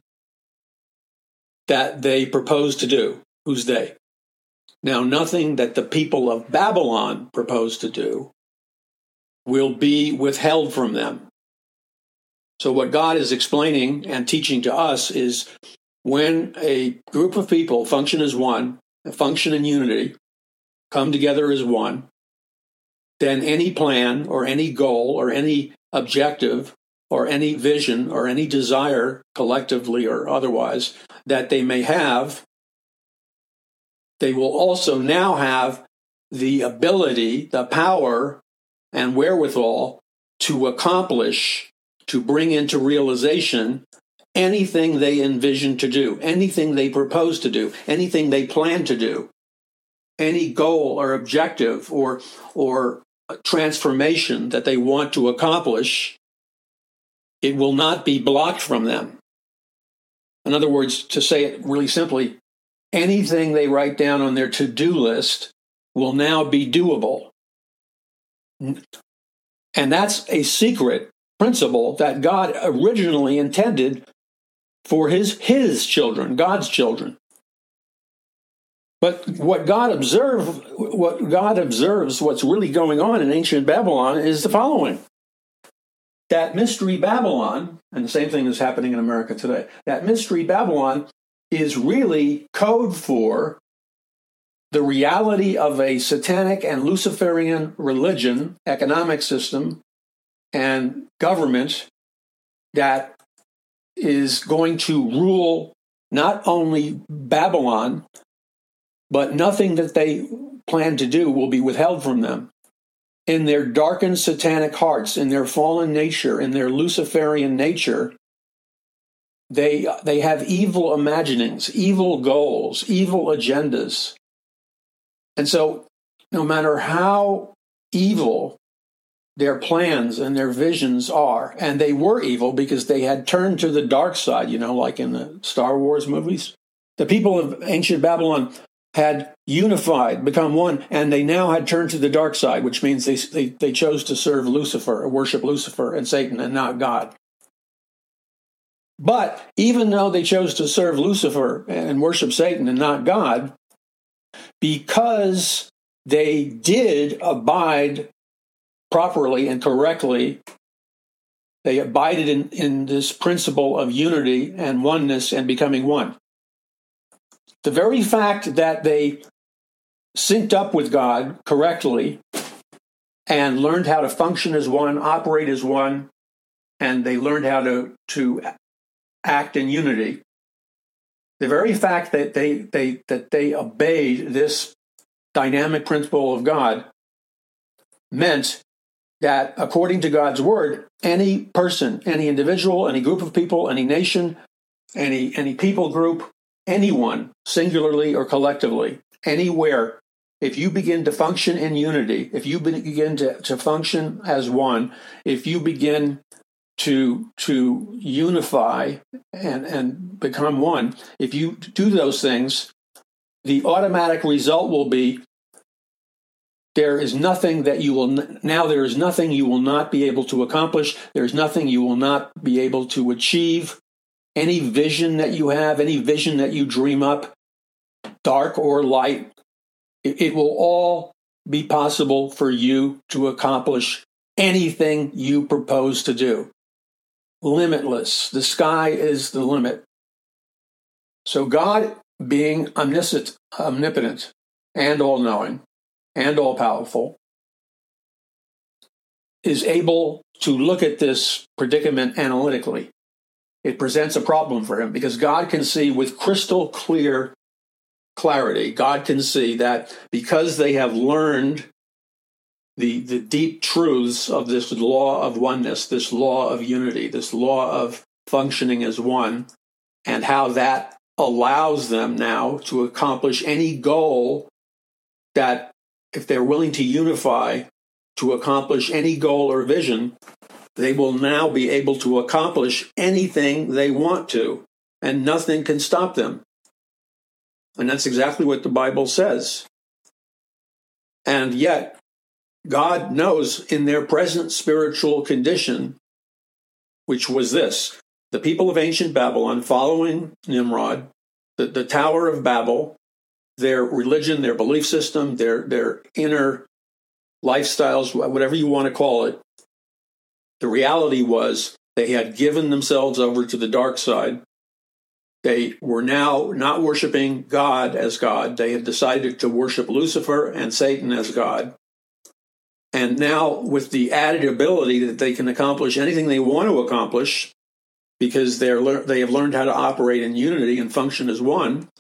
that they propose to do, who's they? Now nothing that the people of Babylon propose to do will be withheld from them. So what God is explaining and teaching to us is when a group of people function as one, function in unity, come together as one, then any plan or any goal or any objective or any vision or any desire, collectively or otherwise, that they may have, they will also now have the ability, the power, and wherewithal to accomplish, to bring into realization anything they envision to do, anything they propose to do, anything they plan to do, any goal or objective or transformation that they want to accomplish. It will not be blocked from them. In other words, to say it really simply, anything they write down on their to-do list will now be doable. And that's a secret principle that God originally intended for his children, God's children. But what God observes, what's really going on in ancient Babylon is the following. That mystery Babylon, and the same thing is happening in America today, that mystery Babylon is really code for the reality of a satanic and Luciferian religion, economic system, and government that is going to rule not only Babylon, but nothing that they plan to do will be withheld from them. In their darkened satanic hearts, in their fallen nature, in their Luciferian nature, they have evil imaginings, evil goals, evil agendas. And so no matter how evil their plans and their visions are, and they were evil because they had turned to the dark side, like in the Star Wars movies, the people of ancient Babylon had unified, become one, and they now had turned to the dark side, which means they chose to serve Lucifer, or worship Lucifer and Satan and not God. But even though they chose to serve Lucifer and worship Satan and not God, because they did abide properly and correctly, they abided in this principle of unity and oneness and becoming one. The very fact that they synced up with God correctly and learned how to function as one, operate as one, and they learned how to act in unity. The very fact that they obeyed this dynamic principle of God meant that, according to God's word, any person, any individual, any group of people, any nation, any people group, anyone, singularly or collectively, anywhere, if you begin to function in unity, if you begin to function as one, if you begin to unify and become one, if you do those things, the automatic result will be there is nothing you will not be able to accomplish. There's nothing you will not be able to achieve. Any vision that you have, any vision that you dream up, dark or light, it will all be possible for you to accomplish anything you propose to do. Limitless. The sky is the limit. So God, being omnipotent, and all-knowing, and all-powerful, is able to look at this predicament analytically. It presents a problem for him because God can see with crystal clear clarity. God can see that because they have learned the deep truths of this law of oneness, this law of unity, this law of functioning as one, and how that allows them now to accomplish any goal that, if they're willing to unify to accomplish any goal or vision, they will now be able to accomplish anything they want to, and nothing can stop them. And that's exactly what the Bible says. And yet, God knows in their present spiritual condition, which was this: the people of ancient Babylon following Nimrod, the Tower of Babel, their religion, their belief system, their inner lifestyles, whatever you want to call it, the reality was they had given themselves over to the dark side. They were now not worshiping God as God. They had decided to worship Lucifer and Satan as God. And now, with the added ability that they can accomplish anything they want to accomplish, because they have learned how to operate in unity and function as one,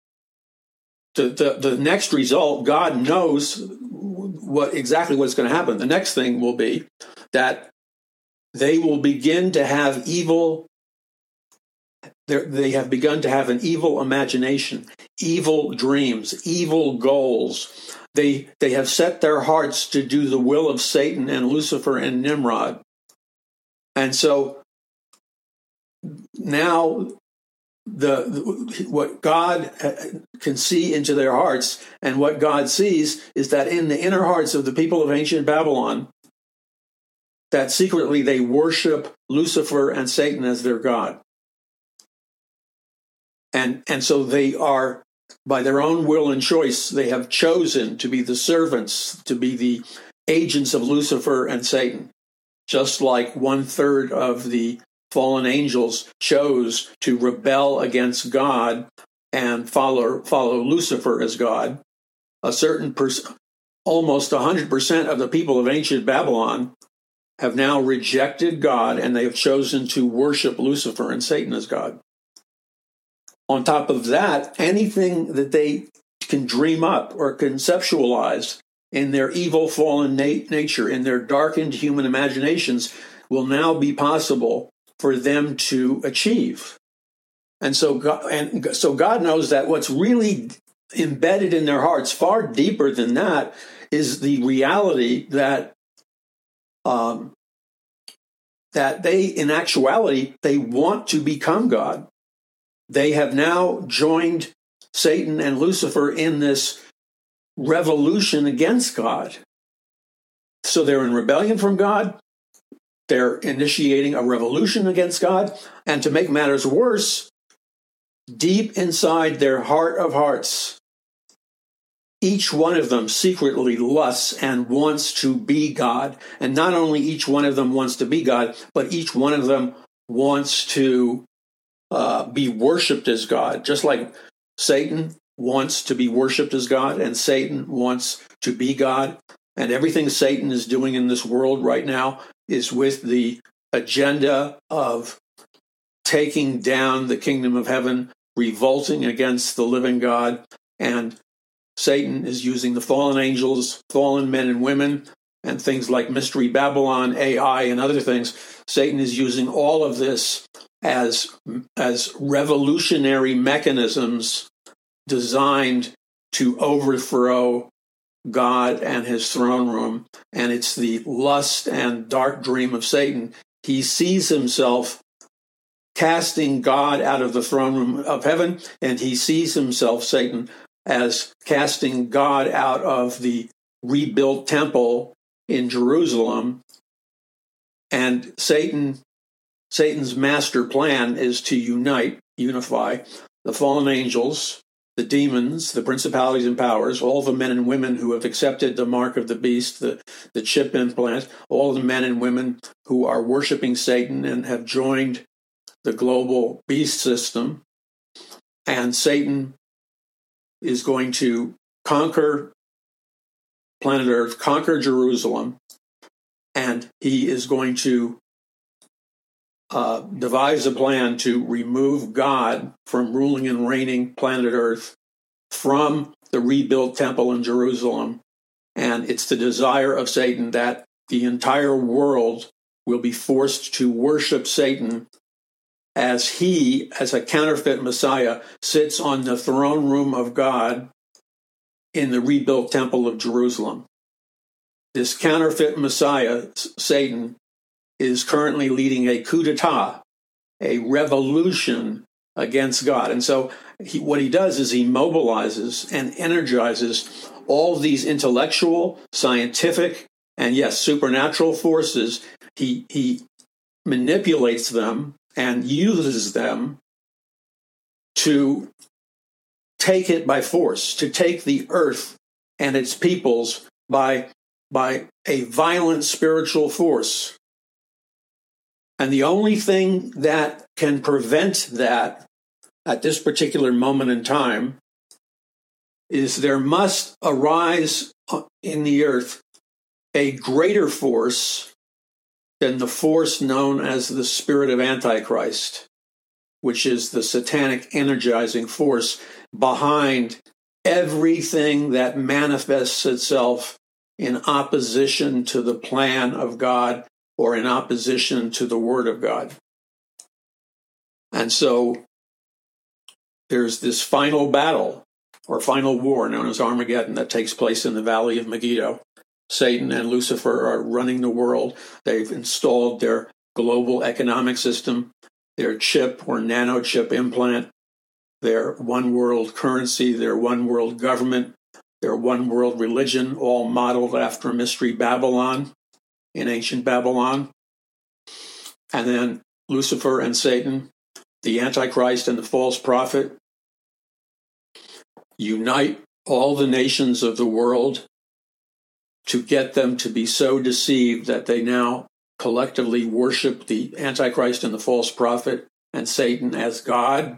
the next result, God knows exactly what's going to happen. The next thing will be that they will begin to have evil. They have begun to have an evil imagination, evil dreams, evil goals. They have set their hearts to do the will of Satan and Lucifer and Nimrod. And so now what God can see into their hearts, and what God sees is that in the inner hearts of the people of ancient Babylon, that secretly they worship Lucifer and Satan as their God. And so they are, by their own will and choice, they have chosen to be the servants, to be the agents of Lucifer and Satan, just like 1/3 of the fallen angels chose to rebel against God and follow Lucifer as God. Almost 100% of the people of ancient Babylon have now rejected God, and they have chosen to worship Lucifer and Satan as God. On top of that, anything that they can dream up or conceptualize in their evil, fallen nature, in their darkened human imaginations, will now be possible for them to achieve. And so God knows that what's really embedded in their hearts, far deeper than that, is the reality that they, in actuality, they want to become God. They have now joined Satan and Lucifer in this revolution against God. So they're in rebellion from God. They're initiating a revolution against God. And to make matters worse, deep inside their heart of hearts, each one of them secretly lusts and wants to be God. And not only each one of them wants to be God, but each one of them wants to be worshipped as God. Just like Satan wants to be worshipped as God, and Satan wants to be God. And everything Satan is doing in this world right now is with the agenda of taking down the kingdom of heaven, revolting against the living God. And Satan is using the fallen angels, fallen men and women, and things like Mystery Babylon, AI, and other things. Satan is using all of this as revolutionary mechanisms designed to overthrow God and his throne room. And it's the lust and dark dream of Satan. He sees himself casting God out of the throne room of heaven, and he sees himself, Satan, as casting God out of the rebuilt temple in Jerusalem. And Satan's master plan is to unify the fallen angels, the demons, the principalities and powers, all the men and women who have accepted the mark of the beast, the chip implant, all the men and women who are worshiping Satan and have joined the global beast system. And Satan is going to conquer planet Earth, conquer Jerusalem, and he is going to devise a plan to remove God from ruling and reigning planet Earth from the rebuilt temple in Jerusalem. And it's the desire of Satan that the entire world will be forced to worship Satan as he, as a counterfeit Messiah, sits on the throne room of God in the rebuilt temple of Jerusalem. This counterfeit Messiah, Satan, is currently leading a coup d'etat, a revolution against God. And so what he does is he mobilizes and energizes all these intellectual, scientific, and yes, supernatural forces. He manipulates them and uses them to take it by force, to take the earth and its peoples by a violent spiritual force. And the only thing that can prevent that at this particular moment in time is there must arise in the earth a greater force than the force known as the spirit of Antichrist, which is the satanic energizing force behind everything that manifests itself in opposition to the plan of God or in opposition to the word of God. And so there's this final battle or final war known as Armageddon that takes place in the Valley of Megiddo. Satan and Lucifer are running the world. They've installed their global economic system, their chip or nanochip implant their one world currency, their one world government, their one world religion, all modeled after Mystery Babylon in ancient Babylon. And then Lucifer and Satan, the Antichrist and the false prophet, unite all the nations of the world to get them to be so deceived that they now collectively worship the Antichrist and the false prophet and Satan as God.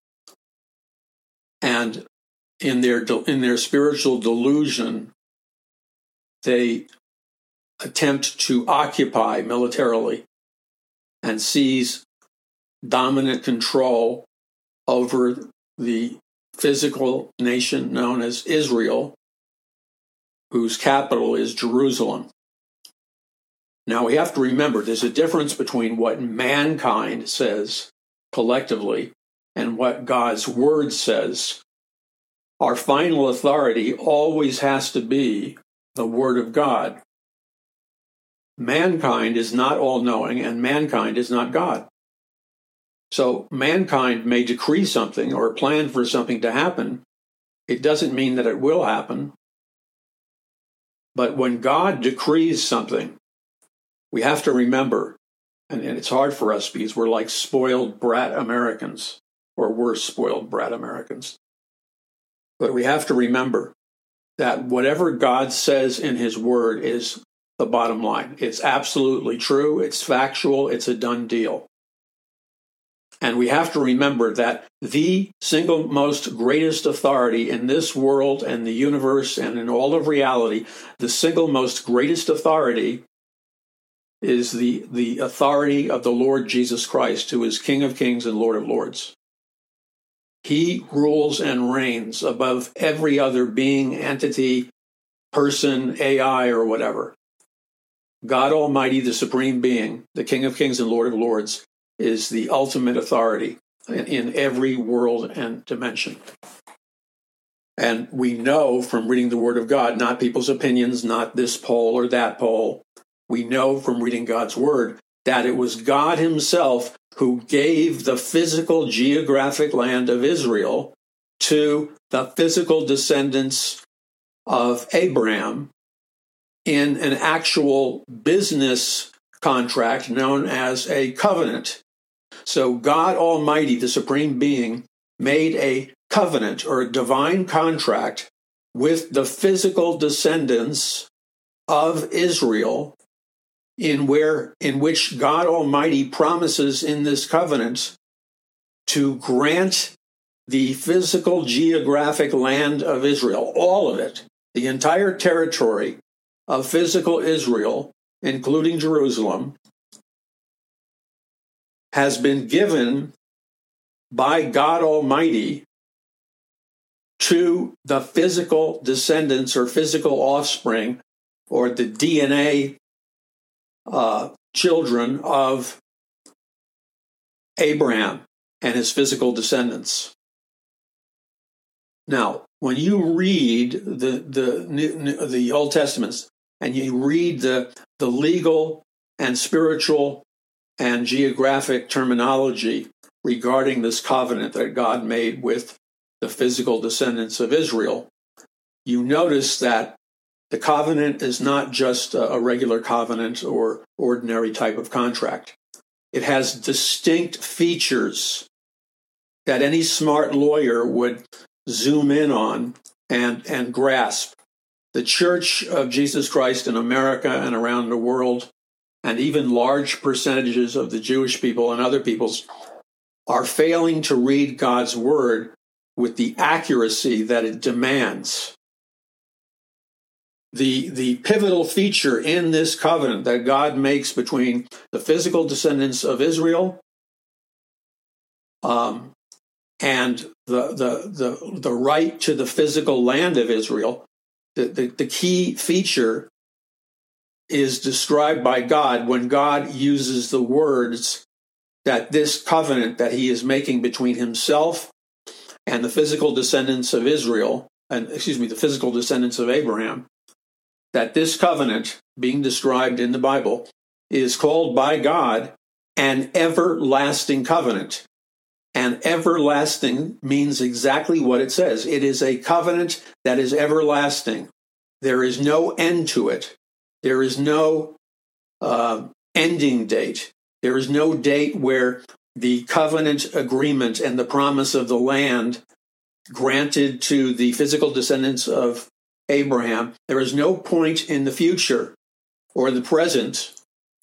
And in their spiritual delusion, they attempt to occupy militarily and seize dominant control over the physical nation known as Israel, whose capital is Jerusalem. Now we have to remember there's a difference between what mankind says collectively and what God's word says. Our final authority always has to be the word of God. Mankind is not all-knowing, and mankind is not God. So mankind may decree something or plan for something to happen. It doesn't mean that it will happen. But when God decrees something, we have to remember, and it's hard for us because we're like spoiled brat Americans, or we're spoiled brat Americans. But we have to remember that whatever God says in his word is the bottom line. It's absolutely true. It's factual. It's a done deal. And we have to remember that the single most greatest authority in this world and the universe and in all of reality, the single most greatest authority is the authority of the Lord Jesus Christ, who is King of Kings and Lord of Lords. He rules and reigns above every other being, entity, person, AI, or whatever. God Almighty, the Supreme Being, the King of Kings and Lord of Lords, is the ultimate authority in every world and dimension. And we know from reading the Word of God, not people's opinions, not this poll or that poll, we know from reading God's Word that it was God himself who gave the physical geographic land of Israel to the physical descendants of Abraham in an actual business contract known as a covenant. So God Almighty, the Supreme Being, made a covenant or a divine contract with the physical descendants of Israel in which God Almighty promises in this covenant to grant the physical geographic land of Israel, all of it, the entire territory of physical Israel, including Jerusalem, has been given by God Almighty to the physical descendants or physical offspring or the DNA children of Abraham and his physical descendants. Now, when you read the Old Testaments and you read the legal and spiritual and geographic terminology regarding this covenant that God made with the physical descendants of Israel, you notice that the covenant is not just a regular covenant or ordinary type of contract. It has distinct features that any smart lawyer would zoom in on and grasp. The Church of Jesus Christ in America and around the world, and even large percentages of the Jewish people and other peoples, are failing to read God's word with the accuracy that it demands. The pivotal feature in this covenant that God makes between the physical descendants of Israel and the right to the physical land of Israel, the key feature is described by God when God uses the words that this covenant that he is making between himself and the physical descendants of Israel, the physical descendants of Abraham, that this covenant being described in the Bible is called by God an everlasting covenant. And everlasting means exactly what it says. It is a covenant that is everlasting. There is no end to it. There is no ending date. There is no date where the covenant agreement and the promise of the land granted to the physical descendants of Abraham, there is no point in the future or the present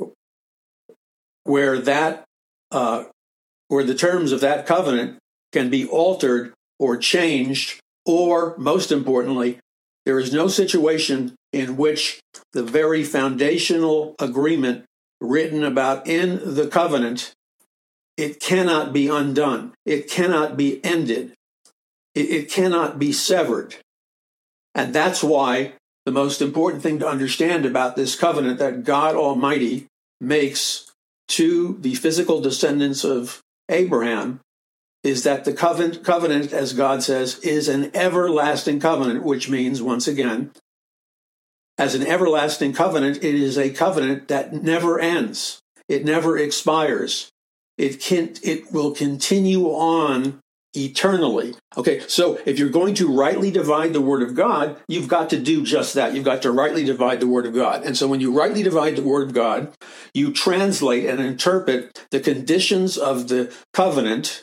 where that where the terms of that covenant can be altered or changed, or most importantly, there is no situation in which the very foundational agreement written about in the covenant, it cannot be undone. It cannot be ended. It cannot be severed. And that's why the most important thing to understand about this covenant that God Almighty makes to the physical descendants of Abraham is that the covenant, as God says, is an everlasting covenant, which means, once again, as an everlasting covenant, it is a covenant that never ends. It never expires. It will continue on eternally. Okay, so if you're going to rightly divide the Word of God, you've got to do just that. You've got to rightly divide the Word of God. And so when you rightly divide the Word of God, you translate and interpret the conditions of the covenant,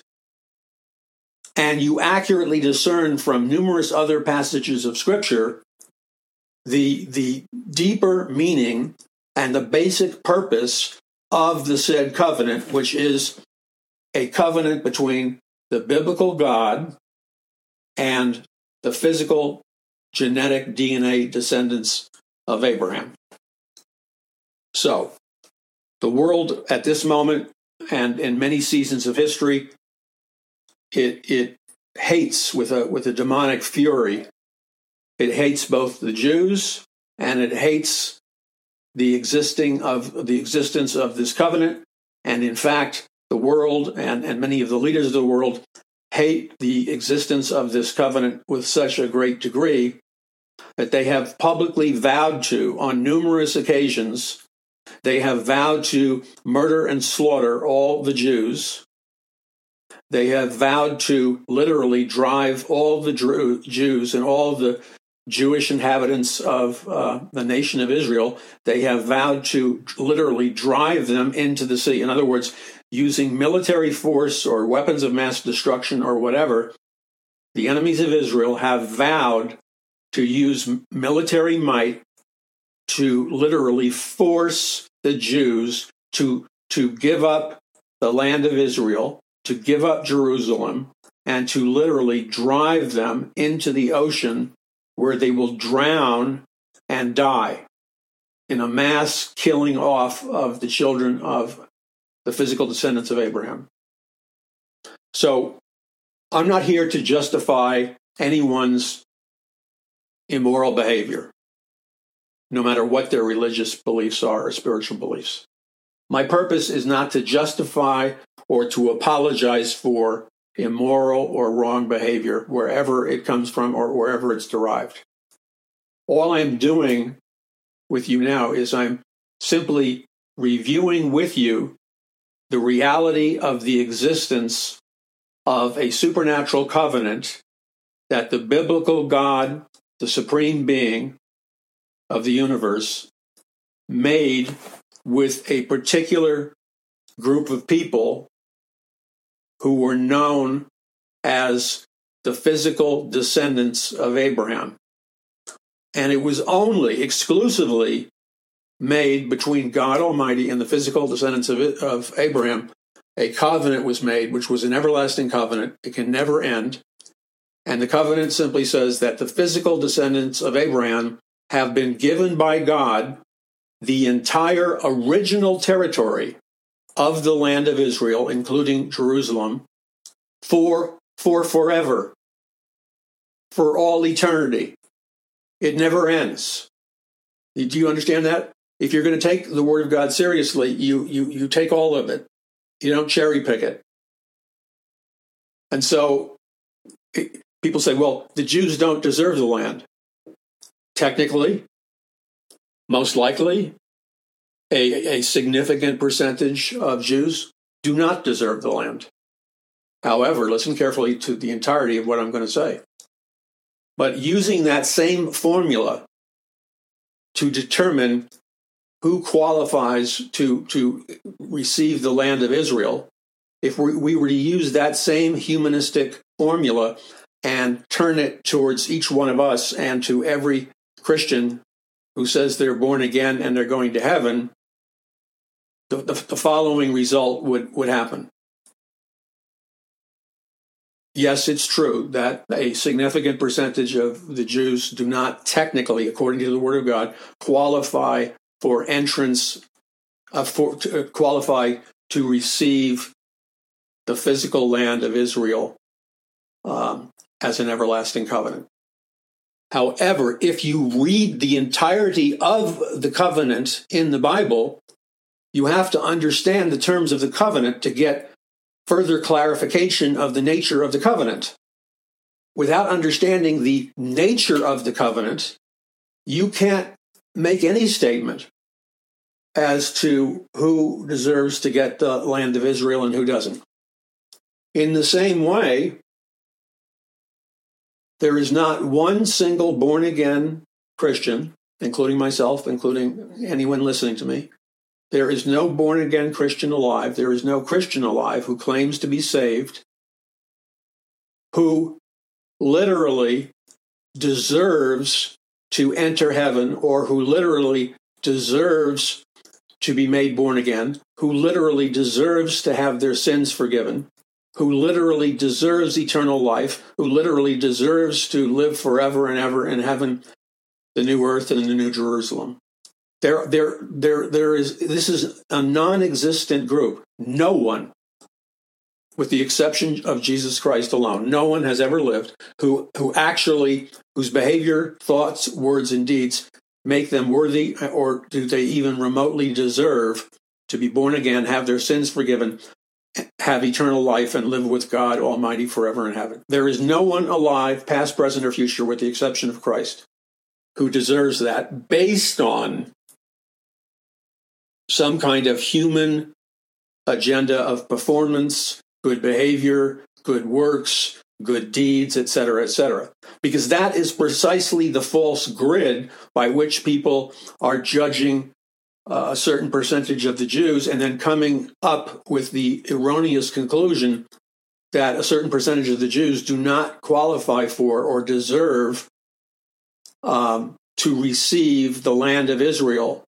and you accurately discern from numerous other passages of Scripture the deeper meaning and the basic purpose of the said covenant, which is a covenant between the biblical God and the physical genetic DNA descendants of Abraham. So, the world at this moment and in many seasons of history, it hates with a demonic fury. It hates both the Jews and it hates the existence of this covenant. And in fact, the world and many of the leaders of the world hate the existence of this covenant with such a great degree that they have publicly vowed to, on numerous occasions, they have vowed to murder and slaughter all the Jews. They have vowed to literally drive all the Jews and all the Jewish inhabitants of the nation of Israel. They have vowed to literally drive them into the sea. In other words, using military force or weapons of mass destruction or whatever, the enemies of Israel have vowed to use military might to literally force the Jews to give up the land of Israel, to give up Jerusalem, and to literally drive them into the ocean where they will drown and die in a mass killing off of the children of the physical descendants of Abraham. So I'm not here to justify anyone's immoral behavior, no matter what their religious beliefs are or spiritual beliefs. My purpose is not to justify or to apologize for immoral or wrong behavior, wherever it comes from or wherever it's derived. All I'm doing with you now is I'm simply reviewing with you the reality of the existence of a supernatural covenant that the biblical God, the supreme being of the universe, made with a particular group of people who were known as the physical descendants of Abraham. And it was only exclusively made between God Almighty and the physical descendants of Abraham. A covenant was made, which was an everlasting covenant. It can never end. And the covenant simply says that the physical descendants of Abraham have been given by God the entire original territory of the land of Israel, including Jerusalem, for forever, for all eternity. It never ends. Do you understand that? If you're going to take the Word of God seriously, you take all of it. You don't cherry pick it. And so people say, well, the Jews don't deserve the land. Technically, most likely, a significant percentage of Jews do not deserve the land. However, listen carefully to the entirety of what I'm going to say. But using that same formula to determine who qualifies to receive the land of Israel, if we were to use that same humanistic formula and turn it towards each one of us and to every Christian who says they're born again and they're going to heaven, the following result would happen. Yes, it's true that a significant percentage of the Jews do not technically, according to the Word of God, qualify for entrance, qualify to receive the physical land of Israel as an everlasting covenant. However, if you read the entirety of the covenant in the Bible, you have to understand the terms of the covenant to get further clarification of the nature of the covenant. Without understanding the nature of the covenant, you can't make any statement as to who deserves to get the land of Israel and who doesn't. In the same way, there is not one single born-again Christian, including myself, including anyone listening to me. There is no born-again Christian alive. There is no Christian alive who claims to be saved, who literally deserves to enter heaven, or who literally deserves to be made born again, who literally deserves to have their sins forgiven, who literally deserves eternal life, who literally deserves to live forever and ever in heaven, the new earth and the new Jerusalem. This is a non-existent group. No one, with the exception of Jesus Christ alone, no one has ever lived whose behavior, thoughts, words, and deeds make them worthy, or do they even remotely deserve to be born again, have their sins forgiven, have eternal life, and live with God Almighty forever in heaven. There is no one alive, past, present, or future, with the exception of Christ, who deserves that based on some kind of human agenda of performance, good behavior, good works, good deeds, etc., etc. Because that is precisely the false grid by which people are judging a certain percentage of the Jews and then coming up with the erroneous conclusion that a certain percentage of the Jews do not qualify for or deserve to receive the land of Israel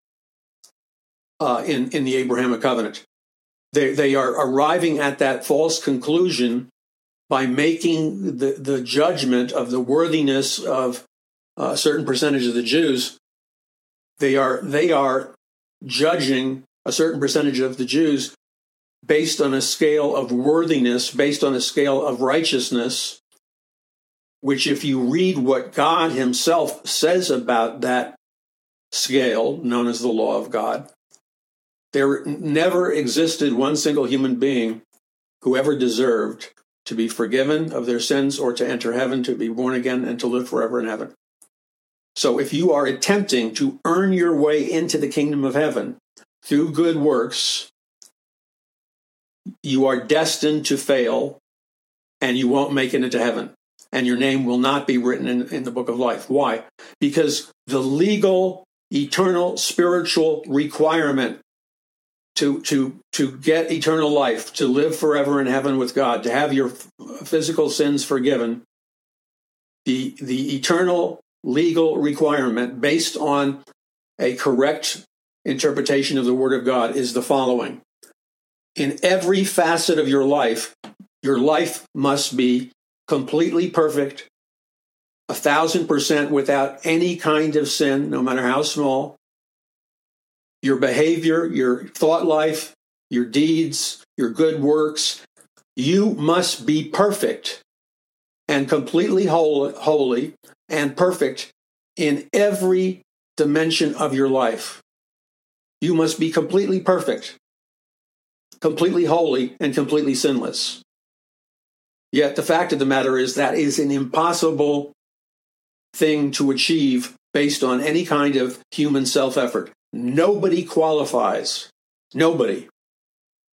in the Abrahamic covenant. They are arriving at that false conclusion by making the judgment of the worthiness of a certain percentage of the Jews. They are judging a certain percentage of the Jews based on a scale of worthiness, based on a scale of righteousness, which, if you read what God himself says about that scale, known as the law of God, there never existed one single human being who ever deserved to be forgiven of their sins or to enter heaven, to be born again, and to live forever in heaven. So if you are attempting to earn your way into the kingdom of heaven through good works, you are destined to fail, and you won't make it into heaven, and your name will not be written in the book of life. Why? Because the legal, eternal, spiritual requirement to get eternal life, to live forever in heaven with God, to have your physical sins forgiven, the eternal legal requirement based on a correct interpretation of the Word of God is the following. In every facet of your life must be completely perfect, 1,000% without any kind of sin, no matter how small. Your behavior, your thought life, your deeds, your good works, you must be perfect and completely holy and perfect in every dimension of your life. You must be completely perfect, completely holy, and completely sinless. Yet the fact of the matter is that is an impossible thing to achieve based on any kind of human self-effort. Nobody qualifies. Nobody.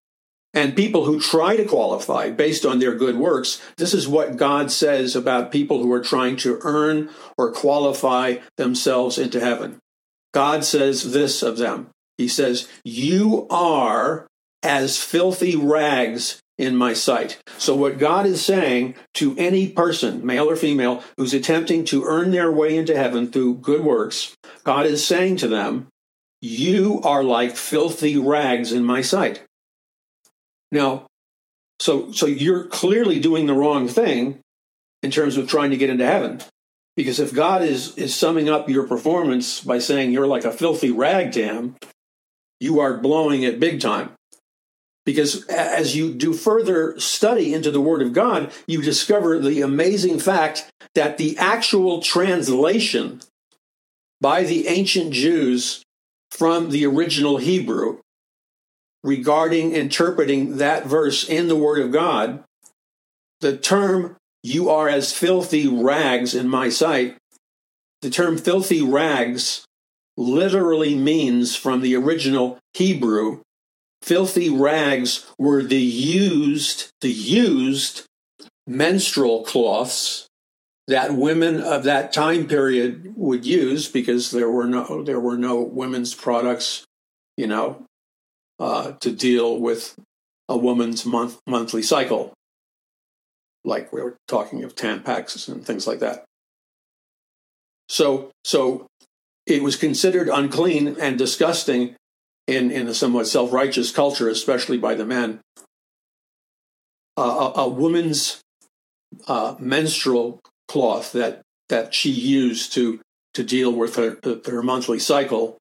And people who try to qualify based on their good works, this is what God says about people who are trying to earn or qualify themselves into heaven. God says this of them. He says, "You are as filthy rags in my sight." So what God is saying to any person, male or female, who's attempting to earn their way into heaven through good works, God is saying to them, "You are like filthy rags in my sight." Now, so you're clearly doing the wrong thing in terms of trying to get into heaven. Because if God is summing up your performance by saying you're like a filthy rag to him, you are blowing it big time. Because as you do further study into the Word of God, you discover the amazing fact that the actual translation by the ancient Jews from the original Hebrew regarding interpreting that verse in the Word of God, the term "you are as filthy rags in my sight," the term filthy rags literally means, from the original Hebrew, filthy rags were the used menstrual cloths that women of that time period would use, because there were no women's products, to deal with a woman's monthly cycle, like we were talking of Tampax and things like that. So it was considered unclean and disgusting in a somewhat self-righteous culture, especially by the men. A woman's menstrual cloth that she used to deal with her monthly cycle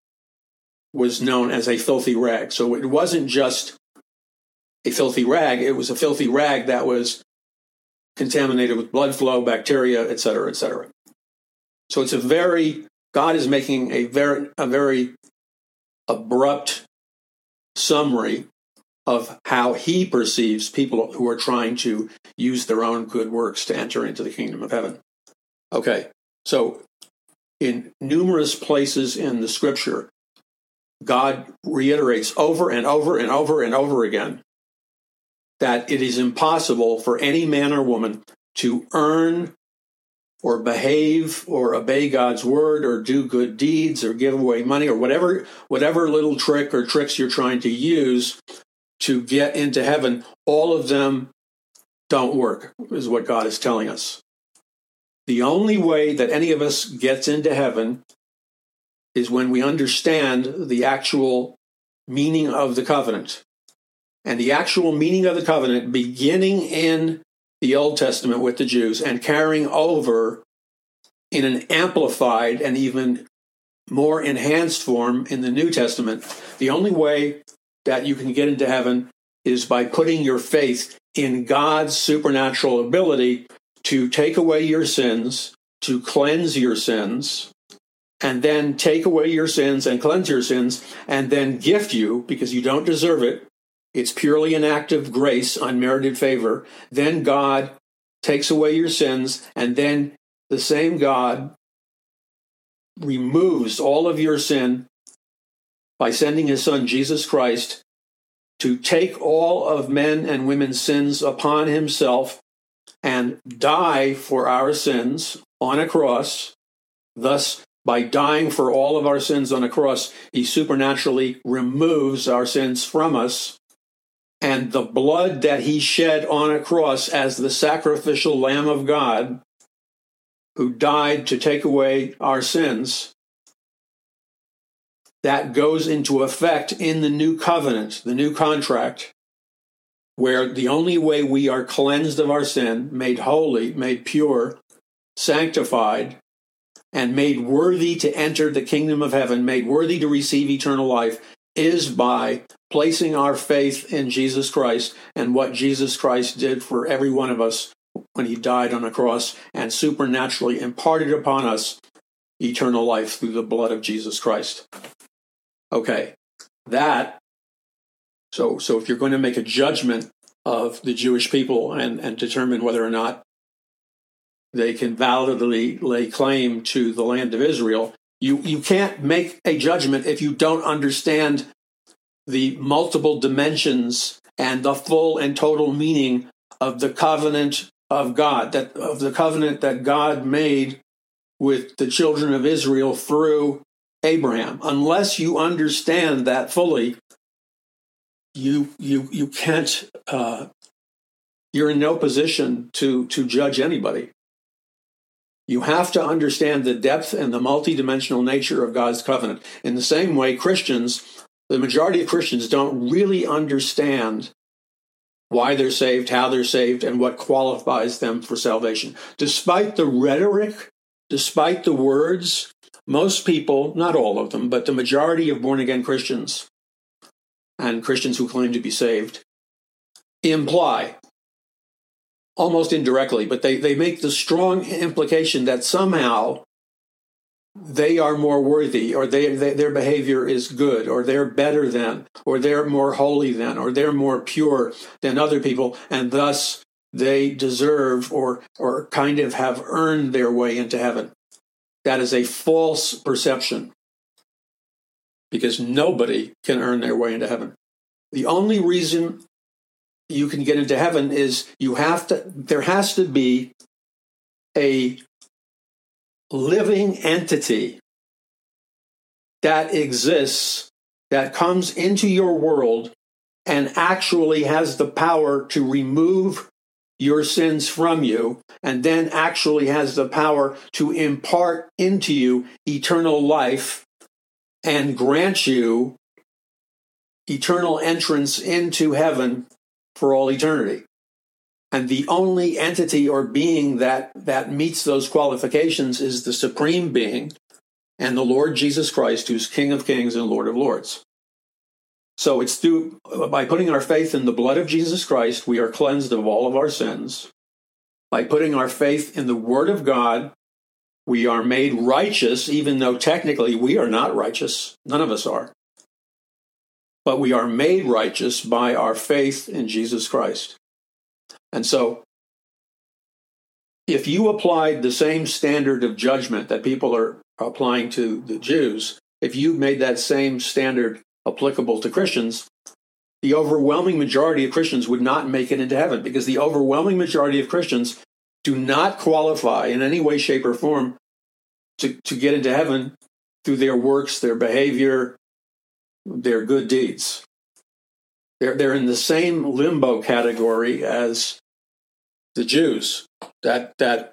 was known as a filthy rag. So it wasn't just a filthy rag, it was a filthy rag that was contaminated with blood flow, bacteria, et cetera, et cetera. So God is making a very abrupt summary of how he perceives people who are trying to use their own good works to enter into the kingdom of heaven. Okay, so in numerous places in the scripture, God reiterates over and over and over and over again that it is impossible for any man or woman to earn or behave or obey God's word or do good deeds or give away money or whatever little trick or tricks you're trying to use to get into heaven. All of them don't work, is what God is telling us. The only way that any of us gets into heaven is when we understand the actual meaning of the covenant. And the actual meaning of the covenant, beginning in the Old Testament with the Jews and carrying over in an amplified and even more enhanced form in the New Testament, the only way that you can get into heaven is by putting your faith in God's supernatural ability to take away your sins, to cleanse your sins, and then take away your sins and cleanse your sins, and then gift you, because you don't deserve it. It's purely an act of grace, unmerited favor. Then God takes away your sins, and then the same God removes all of your sin by sending his son, Jesus Christ, to take all of men and women's sins upon himself and die for our sins on a cross. Thus, by dying for all of our sins on a cross, he supernaturally removes our sins from us. And the blood that he shed on a cross as the sacrificial Lamb of God, who died to take away our sins, that goes into effect in the new covenant, the new contract, where the only way we are cleansed of our sin, made holy, made pure, sanctified, and made worthy to enter the kingdom of heaven, made worthy to receive eternal life, is by placing our faith in Jesus Christ and what Jesus Christ did for every one of us when he died on a cross and supernaturally imparted upon us eternal life through the blood of Jesus Christ. Okay, so if you're going to make a judgment of the Jewish people and determine whether or not they can validly lay claim to the land of Israel, you can't make a judgment if you don't understand the multiple dimensions and the full and total meaning of the covenant of God, of the covenant that God made with the children of Israel through Abraham. Unless you understand that fully, you can't. You're in no position to judge anybody. You have to understand the depth and the multidimensional nature of God's covenant. In the same way, the majority of Christians don't really understand why they're saved, how they're saved, and what qualifies them for salvation. Despite the rhetoric, despite the words, most people, not all of them, but the majority of born-again Christians and Christians who claim to be saved imply, almost indirectly, but they make the strong implication that somehow they are more worthy, or their behavior is good, or they're better than, or they're more holy than, or they're more pure than other people, and thus they deserve or kind of have earned their way into heaven. That is a false perception, because nobody can earn their way into heaven. The only reason you can get into heaven is there has to be a living entity that exists, that comes into your world and actually has the power to remove your sins from you, and then actually has the power to impart into you eternal life and grant you eternal entrance into heaven for all eternity. And the only entity or being that meets those qualifications is the supreme being and the Lord Jesus Christ, who's King of Kings and Lord of Lords. So it's by putting our faith in the blood of Jesus Christ, we are cleansed of all of our sins. By putting our faith in the Word of God, we are made righteous, even though technically we are not righteous. None of us are. But we are made righteous by our faith in Jesus Christ. And so, if you applied the same standard of judgment that people are applying to the Jews, if you made that same standard applicable to Christians, the overwhelming majority of Christians would not make it into heaven, because the overwhelming majority of Christians do not qualify in any way, shape, or form to get into heaven through their works, their behavior, their good deeds. They're in the same limbo category as the Jews that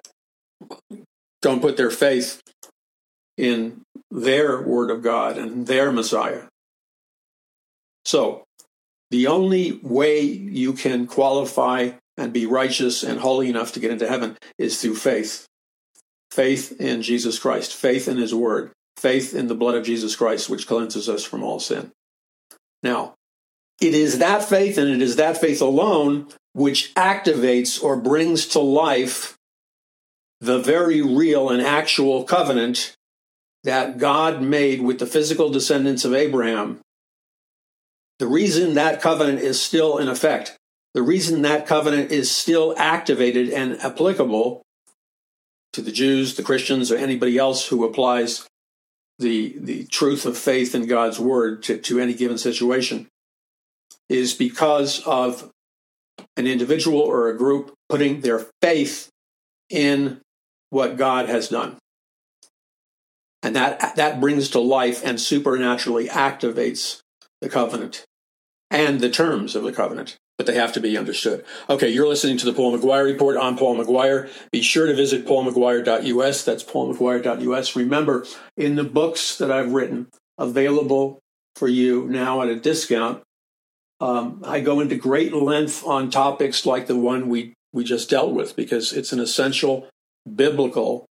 don't put their faith in their Word of God and their Messiah. So the only way you can qualify and be righteous and holy enough to get into heaven is through faith. Faith in Jesus Christ, faith in His Word, faith in the blood of Jesus Christ, which cleanses us from all sin. Now, it is that faith, and it is that faith alone, which activates or brings to life the very real and actual covenant that God made with the physical descendants of Abraham. The reason that covenant is still in effect, the reason that covenant is still activated and applicable to the Jews, the Christians, or anybody else who applies the truth of faith in God's Word to any given situation, is because of an individual or a group putting their faith in what God has done. And that brings to life and supernaturally activates the covenant and the terms of the covenant. But they have to be understood. Okay, you're listening to the Paul McGuire Report. I'm Paul McGuire. Be sure to visit paulmcguire.us. That's paulmcguire.us. Remember, in the books that I've written, available for you now at a discount, I go into great length on topics like the one we just dealt with, because it's an essential biblical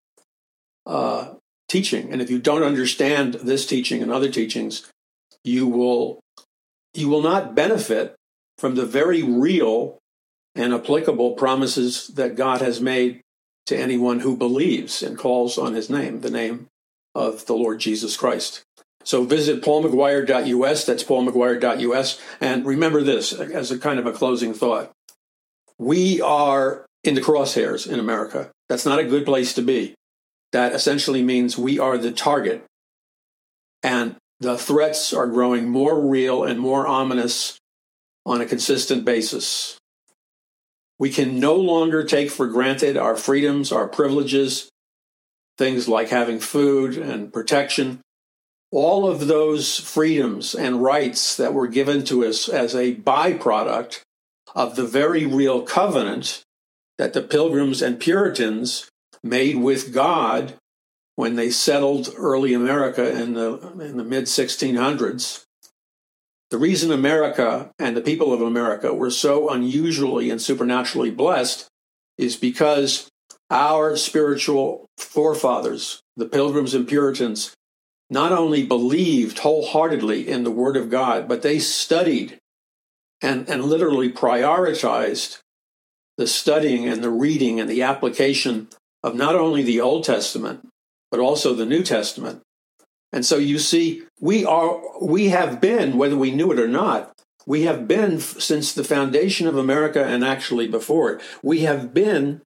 teaching. And if you don't understand this teaching and other teachings, you will not benefit from the very real and applicable promises that God has made to anyone who believes and calls on His name, the name of the Lord Jesus Christ. So visit paulmcguire.us, that's paulmcguire.us, and remember this as a kind of a closing thought. We are in the crosshairs in America. That's not a good place to be. That essentially means we are the target, and the threats are growing more real and more ominous on a consistent basis. We can no longer take for granted our freedoms, our privileges, things like having food and protection. All of those freedoms and rights that were given to us as a byproduct of the very real covenant that the Pilgrims and Puritans made with God when they settled early America in the mid-1600s. The reason America and the people of America were so unusually and supernaturally blessed is because our spiritual forefathers, the Pilgrims and Puritans, not only believed wholeheartedly in the Word of God, but they studied and literally prioritized the studying and the reading and the application of not only the Old Testament, but also the New Testament. And so you see, we have been, whether we knew it or not, we have been, since the foundation of America and actually before it, we have been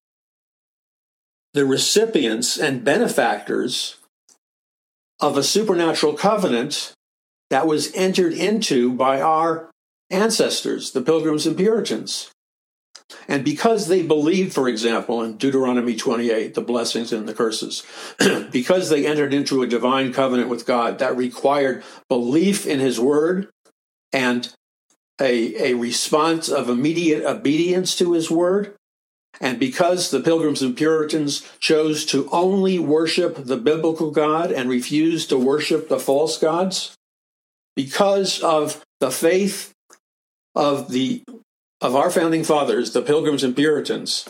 the recipients and benefactors of a supernatural covenant that was entered into by our ancestors, the Pilgrims and Puritans. And because they believed, for example, in Deuteronomy 28, the blessings and the curses, because they entered into a divine covenant with God that required belief in his word and a response of immediate obedience to his word, and because the Pilgrims and Puritans chose to only worship the biblical God and refused to worship the false gods, because of the faith of our founding fathers, the Pilgrims and Puritans,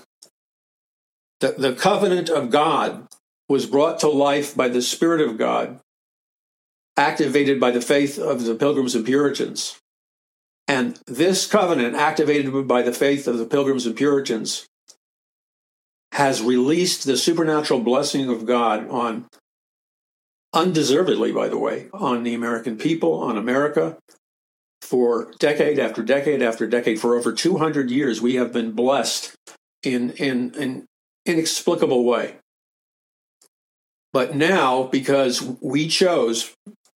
the covenant of God was brought to life by the Spirit of God, activated by the faith of the Pilgrims and Puritans. And this covenant, activated by the faith of the Pilgrims and Puritans, has released the supernatural blessing of God on, undeservedly, by the way, on the American people, on America. For decade after decade after decade, for over 200 years, we have been blessed in an inexplicable way. But now, because we chose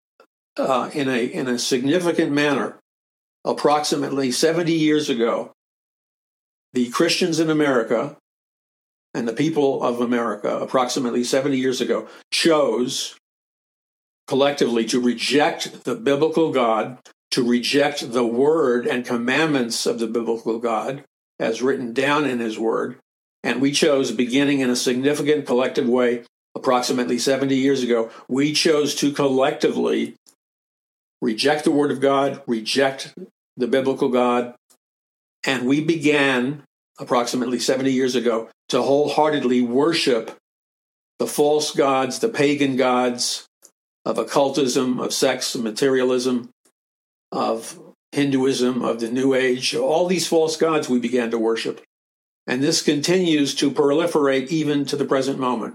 in a significant manner, approximately 70 years ago, the Christians in America and the people of America, approximately 70 years ago, chose collectively to reject the biblical God, to reject the word and commandments of the biblical God as written down in his word. And we chose, beginning in a significant collective way, approximately 70 years ago, we chose to collectively reject the word of God, reject the biblical God, and we began, approximately 70 years ago, to wholeheartedly worship the false gods, the pagan gods of occultism, of sex, of materialism, of Hinduism, of the New Age. All these false gods we began to worship. And this continues to proliferate even to the present moment.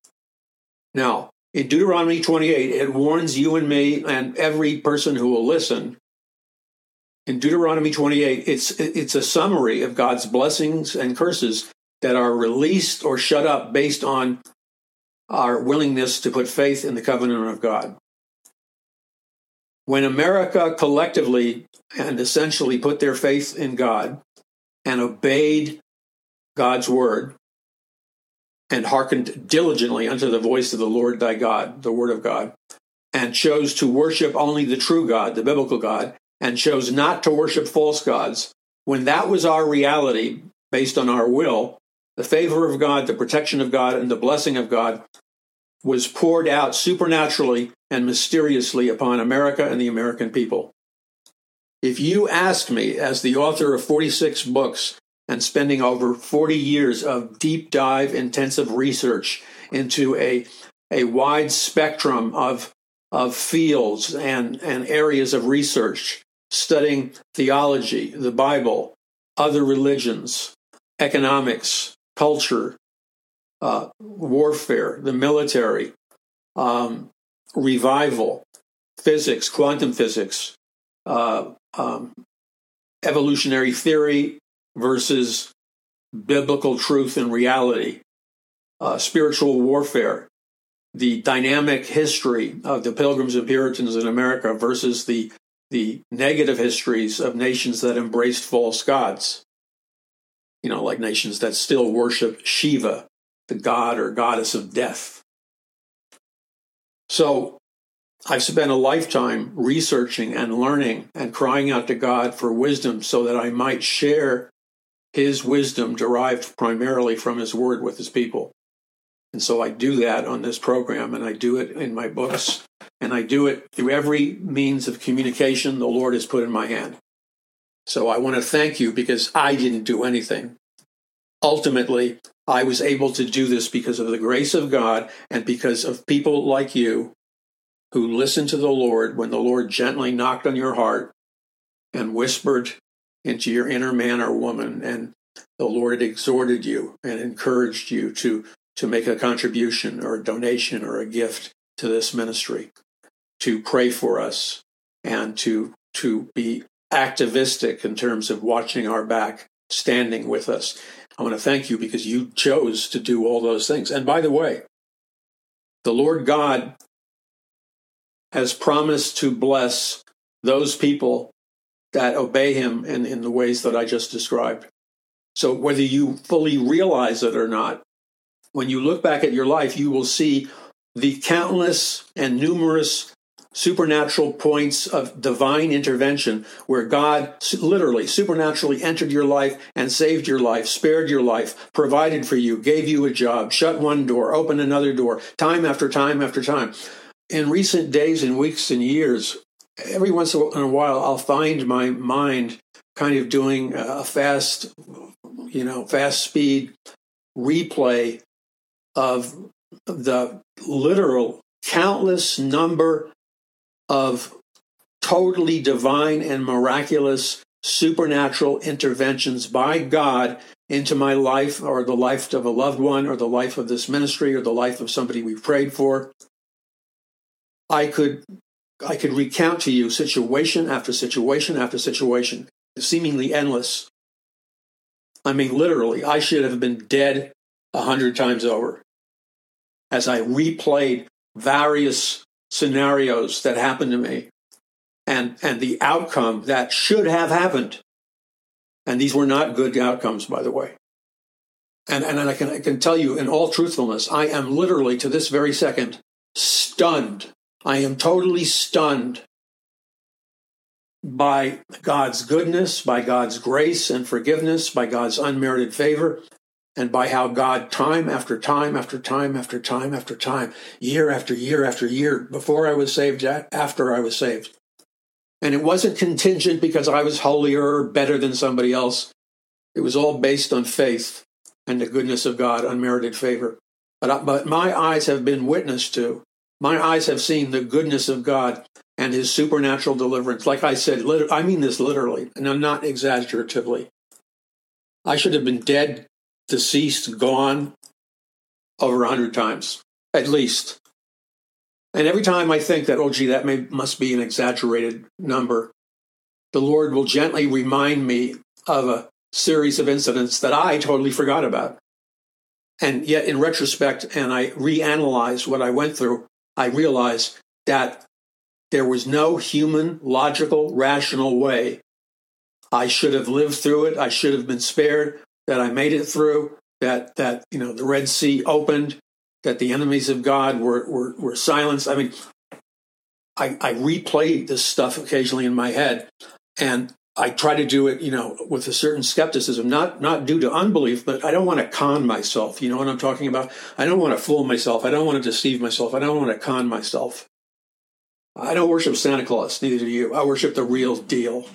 Now, in Deuteronomy 28, it warns you and me and every person who will listen. In Deuteronomy 28, it's a summary of God's blessings and curses that are released or shut up based on our willingness to put faith in the covenant of God. When America collectively and essentially put their faith in God and obeyed God's word and hearkened diligently unto the voice of the Lord thy God, the word of God, and chose to worship only the true God, the biblical God, and chose not to worship false gods, when that was our reality based on our will, the favor of God, the protection of God, and the blessing of God was poured out supernaturally and mysteriously upon America and the American people. If you ask me, as the author of 46 books and spending over 40 years of deep dive intensive research into a wide spectrum of fields and areas of research, studying theology, the Bible, other religions, economics, culture, warfare, the military, revival, physics, quantum physics, evolutionary theory versus biblical truth and reality, spiritual warfare, the dynamic history of the Pilgrims and Puritans in America versus the the negative histories of nations that embraced false gods, like nations that still worship Shiva, the god or goddess of death. So I've spent a lifetime researching and learning and crying out to God for wisdom so that I might share his wisdom derived primarily from his word with his people. And so I do that on this program, and I do it in my books, and I do it through every means of communication the Lord has put in my hand. So I want to thank you because I didn't do anything. Ultimately, I was able to do this because of the grace of God and because of people like you who listened to the Lord when the Lord gently knocked on your heart and whispered into your inner man or woman, and the Lord exhorted you and encouraged you to make a contribution or a donation or a gift to this ministry, to pray for us, and to be activistic in terms of watching our back, standing with us. I want to thank you because you chose to do all those things. And by the way, the Lord God has promised to bless those people that obey him in the ways that I just described. So whether you fully realize it or not, when you look back at your life, you will see the countless and numerous supernatural points of divine intervention where God literally supernaturally entered your life and saved your life, spared your life, provided for you, gave you a job, shut one door, opened another door, time after time after time. In recent days and weeks and years, every once in a while, I'll find my mind kind of doing a fast speed replay of the literal countless number of totally divine and miraculous supernatural interventions by God into my life or the life of a loved one or the life of this ministry or the life of somebody we've prayed for. I could recount to you situation after situation after situation, seemingly endless. I mean, literally, I should have been dead 100 times over as I replayed various scenarios that happened to me and the outcome that should have happened. And these were not good outcomes, by the way. And I can tell you in all truthfulness, I am literally to this very second stunned. I am totally stunned by God's goodness, by God's grace and forgiveness, by God's unmerited favor, and by how God time after time after time after time after time, year after year after year, before I was saved, after I was saved. And it wasn't contingent because I was holier or better than somebody else. It was all based on faith and the goodness of God, unmerited favor. But my eyes have been witness to. My eyes have seen the goodness of God and his supernatural deliverance. Like I said, I mean this literally, and I'm not exaggeratively. I should have been dead, deceased, gone over 100 times, at least. And every time I think that, that must be an exaggerated number, the Lord will gently remind me of a series of incidents that I totally forgot about. And yet, in retrospect, and I reanalyze what I went through, I realize that there was no human, logical, rational way I should have lived through it. I should have been spared, that I made it through, that the Red Sea opened, that the enemies of God were silenced. I mean, I replay this stuff occasionally in my head, and I try to do it, with a certain skepticism, not due to unbelief, but I don't want to con myself. You know what I'm talking about? I don't want to fool myself. I don't want to deceive myself. I don't want to con myself. I don't worship Santa Claus, neither do you. I worship the real deal.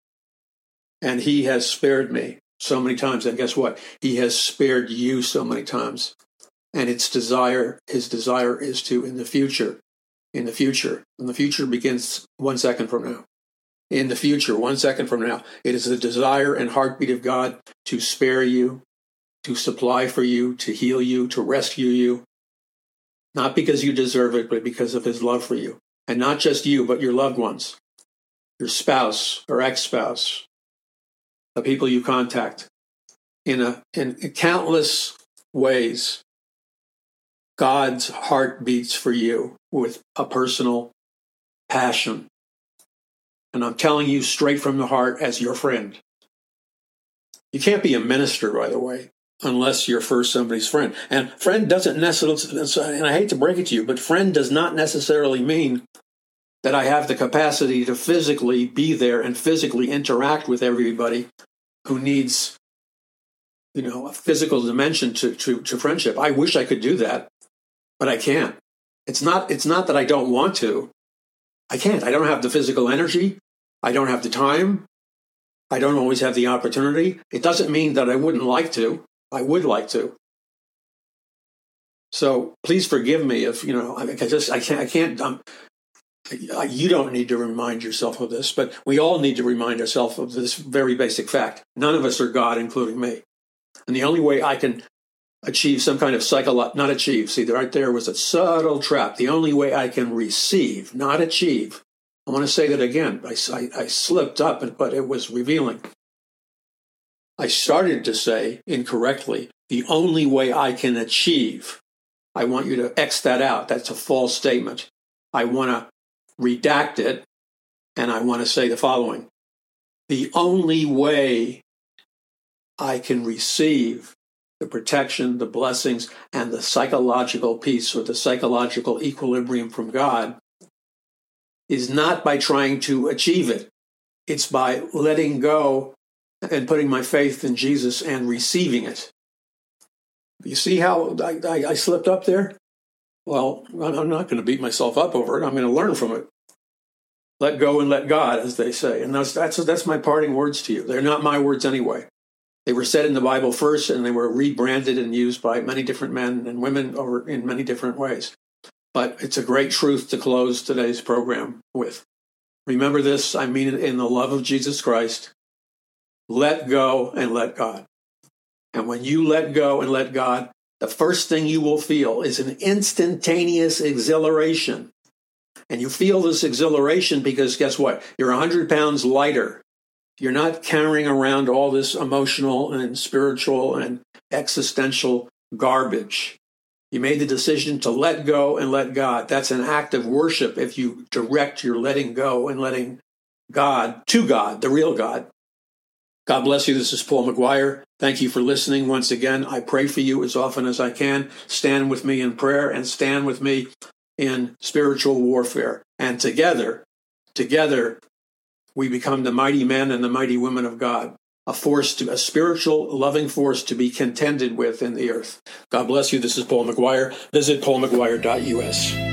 And he has spared me so many times. And guess what? He has spared you so many times. And his desire is to, in the future, and the future begins 1 second from now. In the future, 1 second from now, it is the desire and heartbeat of God to spare you, to supply for you, to heal you, to rescue you. Not because you deserve it, but because of his love for you. And not just you, but your loved ones, your spouse or ex-spouse, the people you contact. In countless ways, God's heart beats for you with a personal passion. And I'm telling you straight from the heart as your friend. You can't be a minister, by the way, unless you're first somebody's friend. And friend doesn't necessarily, and I hate to break it to you, but friend does not necessarily mean that I have the capacity to physically be there and physically interact with everybody who needs, a physical dimension to friendship. I wish I could do that, but I can't. It's not that I don't want to. I can't. I don't have the physical energy. I don't have the time. I don't always have the opportunity. It doesn't mean that I wouldn't like to. I would like to. So please forgive me if, I can't. You don't need to remind yourself of this, but we all need to remind ourselves of this very basic fact. None of us are God, including me. And the only way I can achieve some kind of not achieve. See, right there was a subtle trap. The only way I can receive, not achieve. I want to say that again. I slipped up, but it was revealing. I started to say incorrectly, the only way I can achieve. I want you to X that out. That's a false statement. I want to redact it, and I want to say the following. The only way I can receive the protection, the blessings, and the psychological peace or the psychological equilibrium from God is not by trying to achieve it. It's by letting go and putting my faith in Jesus and receiving it. You see how I slipped up there? Well, I'm not going to beat myself up over it. I'm going to learn from it. Let go and let God, as they say. And that's my parting words to you. They're not my words anyway. They were said in the Bible first, and they were rebranded and used by many different men and women in many different ways. But it's a great truth to close today's program with. Remember this, I mean it in the love of Jesus Christ. Let go and let God. And when you let go and let God, the first thing you will feel is an instantaneous exhilaration. And you feel this exhilaration because guess what? You're 100 pounds lighter. You're not carrying around all this emotional and spiritual and existential garbage. You made the decision to let go and let God. That's an act of worship if you direct your letting go and letting God to God, the real God. God bless you. This is Paul McGuire. Thank you for listening once again. I pray for you as often as I can. Stand with me in prayer and stand with me in spiritual warfare. And together, we become the mighty men and the mighty women of God, a spiritual, loving force to be contended with in the earth. God bless you. This is Paul McGuire. Visit paulmcguire.us.